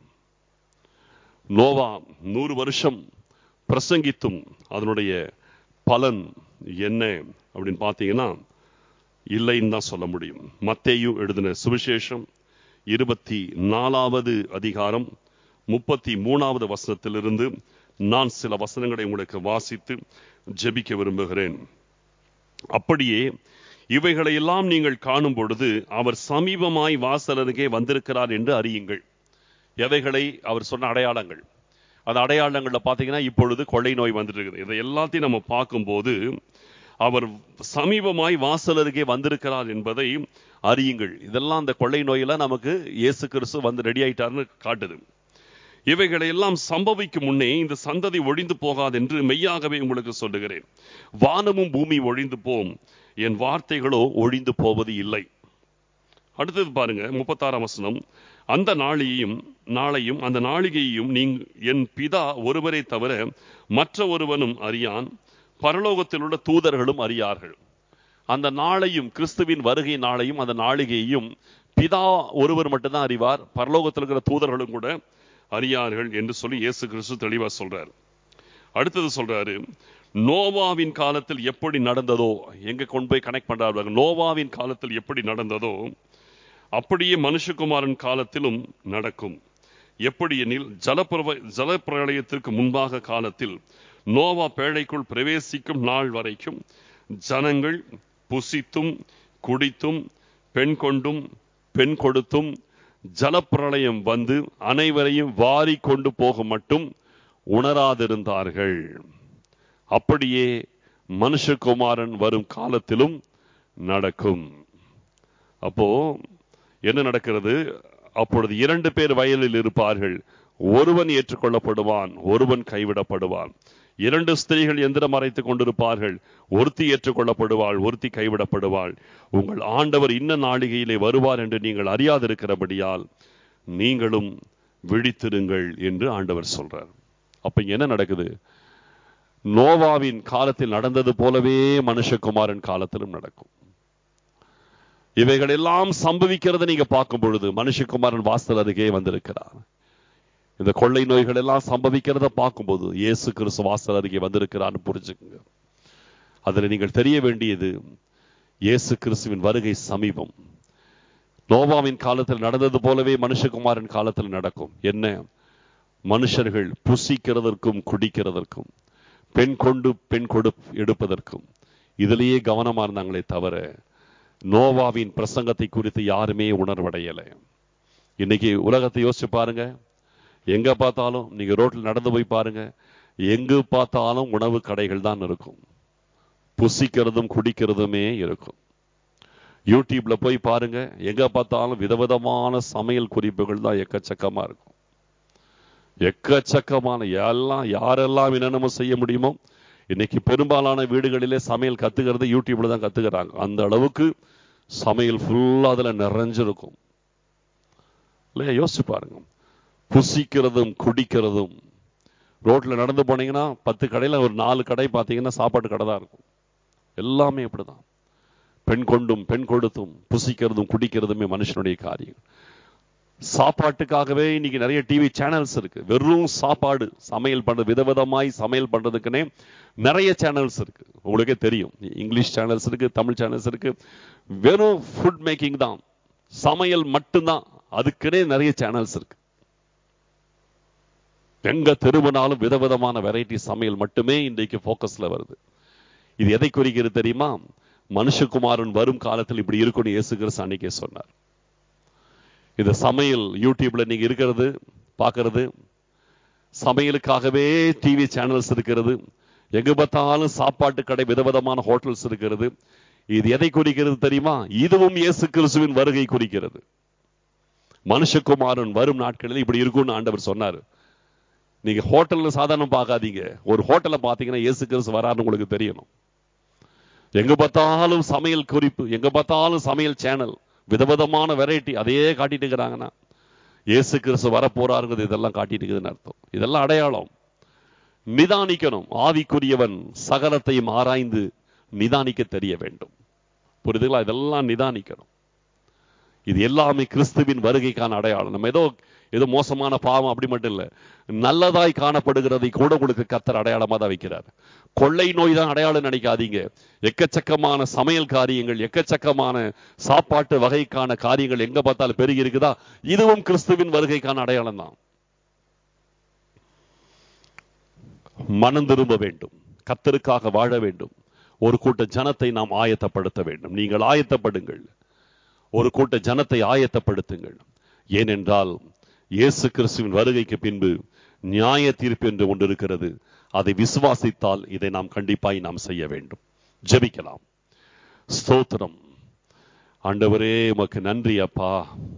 நோவா நூறு வருஷம் பிரசங்கித்தும் அதனுடைய பலன் என்ன அப்படின்னு பார்த்தீங்கன்னா இல்லைன்னு தான் சொல்ல முடியும். மத்தேயு எழுதின சுவிசேஷம் இருபத்தி நாலாவது அதிகாரம் முப்பத்தி மூணாவது வசனத்திலிருந்து நான் சில வசனங்களை உங்களுக்கு வாசித்து ஜெபிக்க விரும்புகிறேன். அப்படியே இவைகளை எல்லாம் நீங்கள் காணும் பொழுது அவர் சமீபமாய் வாசல் அருகே வந்திருக்கிறார் என்று அறியுங்கள். எவைகளை அவர் சொன்ன அடையாளங்கள், அந்த அடையாளங்கள்ல பார்த்தீங்கன்னா இப்பொழுது கொள்ளை நோய் வந்துட்டு இருக்குது. இதை எல்லாத்தையும் நம்ம பார்க்கும்போது அவர் சமீபமாய் வாசல் அருகே வந்திருக்கிறார் என்பதை அறியுங்கள். இதெல்லாம் அந்த கொள்ளை நோயில நமக்கு இயேசு கிறிஸ்து வந்து ரெடி ஆயிட்டார்னு காட்டுது. இவைகளை எல்லாம் சம்பவிக்கும் முன்னே இந்த சந்ததி ஒழிந்து போகாது என்று மெய்யாகவே உங்களுக்கு சொல்லுகிறேன். வானமும் பூமி ஒழிந்து போம், என் வார்த்தைகளோ ஒழிந்து போவது இல்லை. அடுத்தது பாருங்க, முப்பத்தாறாம் வசனம். அந்த நாளையும் நாளையும் அந்த நாளிகையும் நீ என் பிதா ஒருவரை தவிர மற்ற ஒருவனும் அறியான், பரலோகத்தில் உள்ள தூதர்களும் அறியார்கள். அந்த நாளையும், கிறிஸ்துவின் வருகை நாளையும் அந்த நாளிகையும் பிதா ஒருவர் மட்டும்தான் அறிவார், பரலோகத்தில் இருக்கிற தூதர்களும் கூட அறியார்கள் என்று சொல்லி இயேசு கிறிஸ்து தெளிவா சொல்றார். அடுத்தது சொல்றாரு, நோவாவின் காலத்தில் எப்படி நடந்ததோ, எங்க கொண்டு போய் கனெக்ட் பண்றாரு, நோவாவின் காலத்தில் எப்படி நடந்ததோ அப்படியே மனுஷகுமாரன் காலத்திலும் நடக்கும். எப்படி எனில் ஜலப்பிரவ ஜலப்பிரளயத்திற்கு முன்பாக காலத்தில் நோவா பேழைக்குள் பிரவேசிக்கும் நாள் வரைக்கும் ஜனங்கள் புசித்தும் குடித்தும் பெண் கொண்டும் பெண் கொடுத்தும் ஜலப்பிரளயம் வந்து அனைவரையும் வாரி கொண்டு போக மட்டும் உணராதிருந்தார்கள். அப்படியே மனுஷகுமாரன் வரும் காலத்திலும் நடக்கும். அப்போ என்ன நடக்கிறது? அப்பொழுது இரண்டு பேர் வயலில் இருப்பார்கள், ஒருவன் ஏற்றுக்கொள்ளப்படுவான், ஒருவன் கைவிடப்படுவான். இரண்டு ஸ்திரீகள் எந்திரம் அரைத்துக் கொண்டிருப்பார்கள், ஒருத்தி ஏற்றுக்கொள்ளப்படுவாள், ஒருத்தி கைவிடப்படுவாள். உங்கள் ஆண்டவர் இன்ன நாளிகையிலே வருவார் என்று நீங்கள் அறியாதிருக்கிறபடியால் நீங்களும் விழித்திருங்கள் என்று ஆண்டவர் சொல்றார். அப்ப இங்க என்ன நடக்குது? நோவாவின் காலத்தில் நடந்தது போலவே மனுஷகுமாரன் காலத்திலும் நடக்கும். இவைகள் எல்லாம் சம்பவிக்கிறத நீங்க பார்க்கும் பொழுது மனுஷகுமாரன் வாசல் அருகே வந்திருக்கிறார். இந்த கொள்ளை நோய்கள் எல்லாம் சம்பவிக்கிறத பார்க்கும்போது இயேசு கிறிஸ்து வாசல் அருகே வந்திருக்கிறான்னு புரிஞ்சுக்குங்க. அதில் நீங்கள் தெரிய வேண்டியது, இயேசு கிறிஸ்துவின் வருகை சமீபம். நோவாவின் காலத்தில் நடந்தது போலவே மனுஷகுமாரன் காலத்தில் நடக்கும். என்ன? மனுஷர்கள் புசிக்கிறதற்கும் குடிக்கிறதற்கும் பெண் கொண்டு பெண் கொடு எடுப்பதற்கும் இதிலேயே கவனமா இருந்தாங்களே தவிர நோவாவின் பிரசங்கத்தை குறித்து யாருமே உணர்வடையலை. இன்னைக்கு உலகத்தை யோசிச்சு பாருங்க, எங்க பார்த்தாலும் நீங்க ரோட்டில் நடந்து போய் பாருங்க, எங்கு பார்த்தாலும் உணவு கடைகள் தான் இருக்கும், புசிக்கிறதும் குடிக்கிறதுமே இருக்கும். யூடியூப்ல போய் பாருங்க, எங்க பார்த்தாலும் விதவிதமான சமையல் குறிப்புகள் தான் எக்கச்சக்கமா இருக்கும். எக்கச்சக்கமான எல்லாம் யாரெல்லாம் என்னென்னமோ செய்ய முடியுமோ இன்னைக்கு பெரும்பாலான வீடுகளிலே சமையல் கத்துக்கிறது யூடியூப்ல தான் கத்துக்கிறாங்க. அந்த அளவுக்கு சமையல் ஃபுல்லா அதுல நிறைஞ்சிருக்கும் இல்லையா? யோசிச்சு பாருங்க. புசிக்கிறதும் குடிக்கிறதும். ரோட்ல நடந்து போனீங்கன்னா பத்து கடையில ஒரு நாலு கடை பார்த்தீங்கன்னா சாப்பாட்டு கடை தான் இருக்கும். எல்லாமே இப்படிதான். பெண் கொண்டும் பெண் கொடுத்தும் புசிக்கிறதும் குடிக்கிறதுமே மனுஷனுடைய காரியம். சாப்பாட்டுக்காகவே இன்னைக்கு நிறைய டிவி சேனல்ஸ் இருக்கு. வெறும் சாப்பாடு சமையல் பண்றது, விதவிதமாய் சமையல் பண்றதுக்குன்னே நிறைய சேனல்ஸ் இருக்கு. உங்களுக்கே தெரியும், இங்கிலீஷ் சேனல்ஸ் இருக்கு, தமிழ் சேனல்ஸ் இருக்கு. வெறும் ஃபுட் மேக்கிங் தான், சமையல் மட்டும்தான், அதுக்குன்னே நிறைய சேனல்ஸ் இருக்கு. எங்க திரும்பினாலும் விதவிதமான வெரைட்டி சமையல் மட்டுமே இன்றைக்கு போக்கஸ்ல வருது. இது எதை குறிக்கிறது தெரியுமா? மனுஷகுமாரன் வரும் காலத்தில் இப்படி இருக்கும்னு இயேசு கிறிஸ்து அன்னைக்கே சொன்னார். இந்த சமையல் யூடியூப்ல நீங்க இருக்கிறது பார்க்கிறது, சமையலுக்காகவே டிவி சேனல்ஸ் இருக்கிறது, எங்க பார்த்தாலும் சாப்பாட்டு கடை, விதவிதமான ஹோட்டல்ஸ் இருக்கிறது. இது எதை குறிக்கிறது தெரியுமா? இதுவும் இயேசு கிறிஸ்துவின் வருகை குறிக்கிறது. மனுஷகுமாரன் வரும் நாட்களில் இப்படி இருக்கும்னு ஆண்டவர் சொன்னார். நீங்க ஹோட்டல்ல சாதாரண பார்க்காதீங்க. ஒரு ஹோட்டலை பார்த்தீங்கன்னா இயேசு கிறிஸ்து வராருன்னு உங்களுக்கு தெரியணும். எங்க பார்த்தாலும் சமையல் குறிப்பு, எங்க பார்த்தாலும் சமையல் சேனல், விதவிதமான வெரைட்டி அதையே காட்டிட்டு இருக்கிறாங்கன்னா இயேசு கிறிஸ்து வர போறாருங்கிறது இதெல்லாம் காட்டிட்டு இருக்குதுன்னு அர்த்தம். இதெல்லாம் அடையாளம். நிதானிக்கணும். ஆவிக்குரியவன் சகலத்தையும் ஆராய்ந்து நிதானிக்க தெரிய வேண்டும். புரியுதுங்களா? இதெல்லாம் நிதானிக்கணும். இது எல்லாமே கிறிஸ்துவின் வருகைக்கான அடையாளம். நம்ம ஏதோ ஏதோ மோசமான பாவம் அப்படி மட்டும் இல்லை, நல்லதாய் காணப்படுகிறதை கூட உங்களுக்கு கர்த்தர் அடையாளமா தான் வைக்கிறார். கொள்ளை நோய் தான் அடையாளம் நினைக்காதீங்க. எக்கச்சக்கமான சமையல் காரியங்கள், எக்கச்சக்கமான சாப்பாட்டு வகைக்கான காரியங்கள் எங்க பார்த்தாலும் பெருகி இருக்குதா, இதுவும் கிறிஸ்துவின் வருகைக்கான அடையாளம் தான். மனம் திரும்ப வேண்டும், கர்த்தருக்காக வாழ வேண்டும். ஒரு கூட்ட ஜனத்தை நாம் ஆயத்தப்படுத்த வேண்டும். நீங்கள் ஆயத்தப்படுங்கள், ஒரு கூட்ட ஜனத்தை ஆயத்தப்படுத்துங்கள். ஏனென்றால் இயேசு கிறிஸ்துவின் வருகைக்கு பின்பு நியாய தீர்ப்பு என்று ஒன்று இருக்கிறது. அதை விசுவாசித்தால் இதை நாம் கண்டிப்பாய் நாம் செய்ய வேண்டும். ஜெபிக்கலாம். ஸ்தோத்திரம் ஆண்டவரே, உமக்கு நன்றி அப்பா.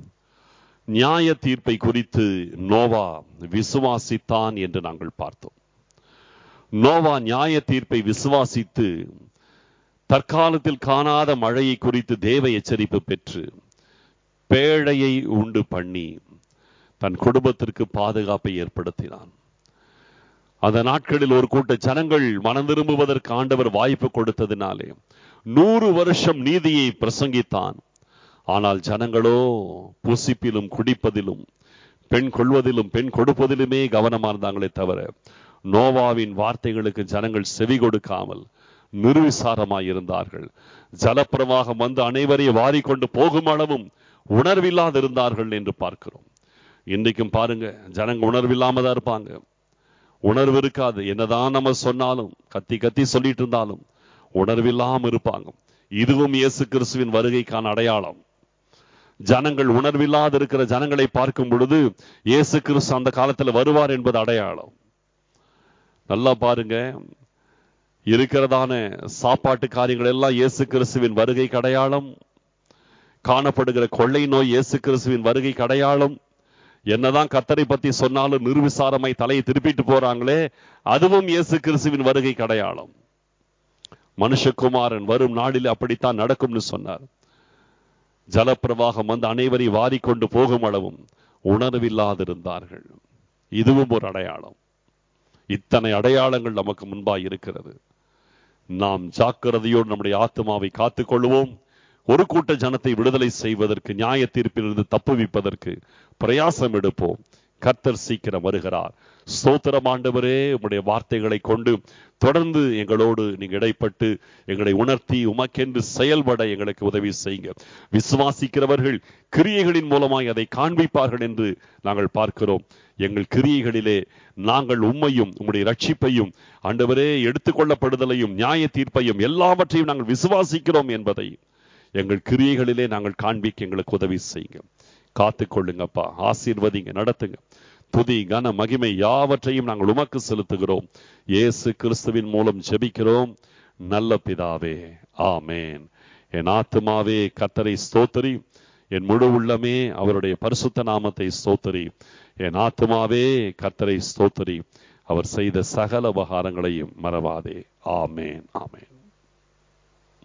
நியாய தீர்ப்பை குறித்து நோவா விசுவாசித்தான் என்று நாங்கள் பார்த்தோம். நோவா நியாய தீர்ப்பை விசுவாசித்து தற்காலத்தில் காணாத மழையை குறித்து தேவ எச்சரிப்பு பெற்று பேழையை உண்டு பண்ணி தன் குடும்பத்திற்கு பாதுகாப்பை ஏற்படுத்தினான். அந்த நாட்களில் ஒரு கூட்ட ஜனங்கள் மனம் திரும்புவதற்கு ஆண்டவர் வாய்ப்பு கொடுத்ததினாலே நூறு வருஷம் நீதியை பிரசங்கித்தான். ஆனால் ஜனங்களோ புசிப்பிலும் குடிப்பதிலும் பெண் கொள்வதிலும் பெண் கொடுப்பதிலுமே கவனமா இருந்தாங்களே தவிர நோவாவின் வார்த்தைகளுக்கு ஜனங்கள் செவி கொடுக்காமல் நிர்விசாரமாய் இருந்தார்கள். ஜலப்பிரவாகம் வந்து அனைவரையும் வாரிக்கொண்டு போகும் அளவும் உணர்வில்லாது இருந்தார்கள் என்று பார்க்கிறோம். இன்றைக்கும் பாருங்க, ஜனங்க உணர்வில்லாம தான் இருப்பாங்க. உணர்வு இருக்காது. என்னதான் நம்ம சொன்னாலும், கத்தி கத்தி சொல்லிட்டு இருந்தாலும் உணர்வில்லாம இருப்பாங்க. இதுவும் இயேசு கிறிஸ்துவின் வருகைக்கான அடையாளம். ஜனங்கள் உணர்வில்லாது இருக்கிற ஜனங்களை பார்க்கும் பொழுது இயேசு கிறிஸ்து அந்த காலத்துல வருவார் என்பது அடையாளம். நல்லா பாருங்க, இருக்கிறதான சாப்பாட்டு காரியங்கள் எல்லாம் இயேசு கிறிஸ்துவின் வருகைக்கு அடையாளம். காணப்படுகிற கொள்ளை நோய் இயேசு கிறிஸ்துவின் வருகைக்கு அடையாளம். என்னதான் கர்த்தரை பத்தி சொன்னாலும் நிர்விசாரமாய் தலையை திருப்பிட்டு போறாங்களே, அதுவும் இயேசு கிறிஸ்துவின் வருகைக்கு அடையாளம். மனுஷகுமாரன் வரும் நாளில் அப்படித்தான் நடக்கும்னு சொன்னார். ஜலப்பிரவாகம் வந்து அனைவரை வாரிக்கொண்டு போகும் அளவும் உணர்வில்லாதிருந்தார்கள். இதுவும் ஒரு அடையாளம். இத்தனை அடையாளங்கள் நமக்கு முன்பாய் இருக்கிறது. நாம் ஜாக்கிரதையோடு நம்முடைய ஆத்மாவை காத்துக் கொள்வோம். ஒரு கூட்ட ஜனத்தை விடுதலை செய்வதற்கு, நியாய தீர்ப்பிலிருந்து தப்புவிப்பதற்கு பிரயாசம் எடுப்போம். கர்த்தர் சீக்கிரம் வருகிறார். ஸ்தோத்திரம் ஆண்டவரே, உம்முடைய வார்த்தைகளை கொண்டு தொடர்ந்து எங்களோடு நீங்க இடைப்பட்டு எங்களை உணர்த்தி உமக்கென்று செயல்பட எங்களுக்கு உதவி செய்யுங்க. விசுவாசிக்கிறவர்கள் கிரியைகளின் மூலமாய் அதை காண்பிப்பார்கள் என்று நாங்கள் பார்க்கிறோம். எங்கள் கிரியைகளிலே நாங்கள் உம்மையும் உம்முடைய ரட்சிப்பையும் ஆண்டவரே எடுத்துக்கொள்ளப்படுதலையும் நியாய தீர்ப்பையும் எல்லாவற்றையும் நாங்கள் விசுவாசிக்கிறோம் என்பதை எங்கள் கிரியைகளிலே நாங்கள் காண்பிக்க எங்களுக்கு உதவி செய்யுங்க. காத்துக்கொள்ளுங்கப்பா, ஆசீர்வதிங்க, நடத்துங்க. துதி கன மகிமை யாவற்றையும் நாங்கள் உமக்கு செலுத்துகிறோம். இயேசு கிறிஸ்துவின் மூலம் ஜெபிக்கிறோம் நல்ல பிதாவே, ஆமேன். என் ஆத்துமாவே கர்த்தரை ஸ்தோத்திரி, என் முழு உள்ளமே அவருடைய பரிசுத்த நாமத்தை ஸ்தோத்திரி. என் ஆத்துமாவே கர்த்தரை ஸ்தோத்திரி, அவர் செய்த சகல உபகாரங்களையும் மறவாதே. ஆமேன், ஆமேன்.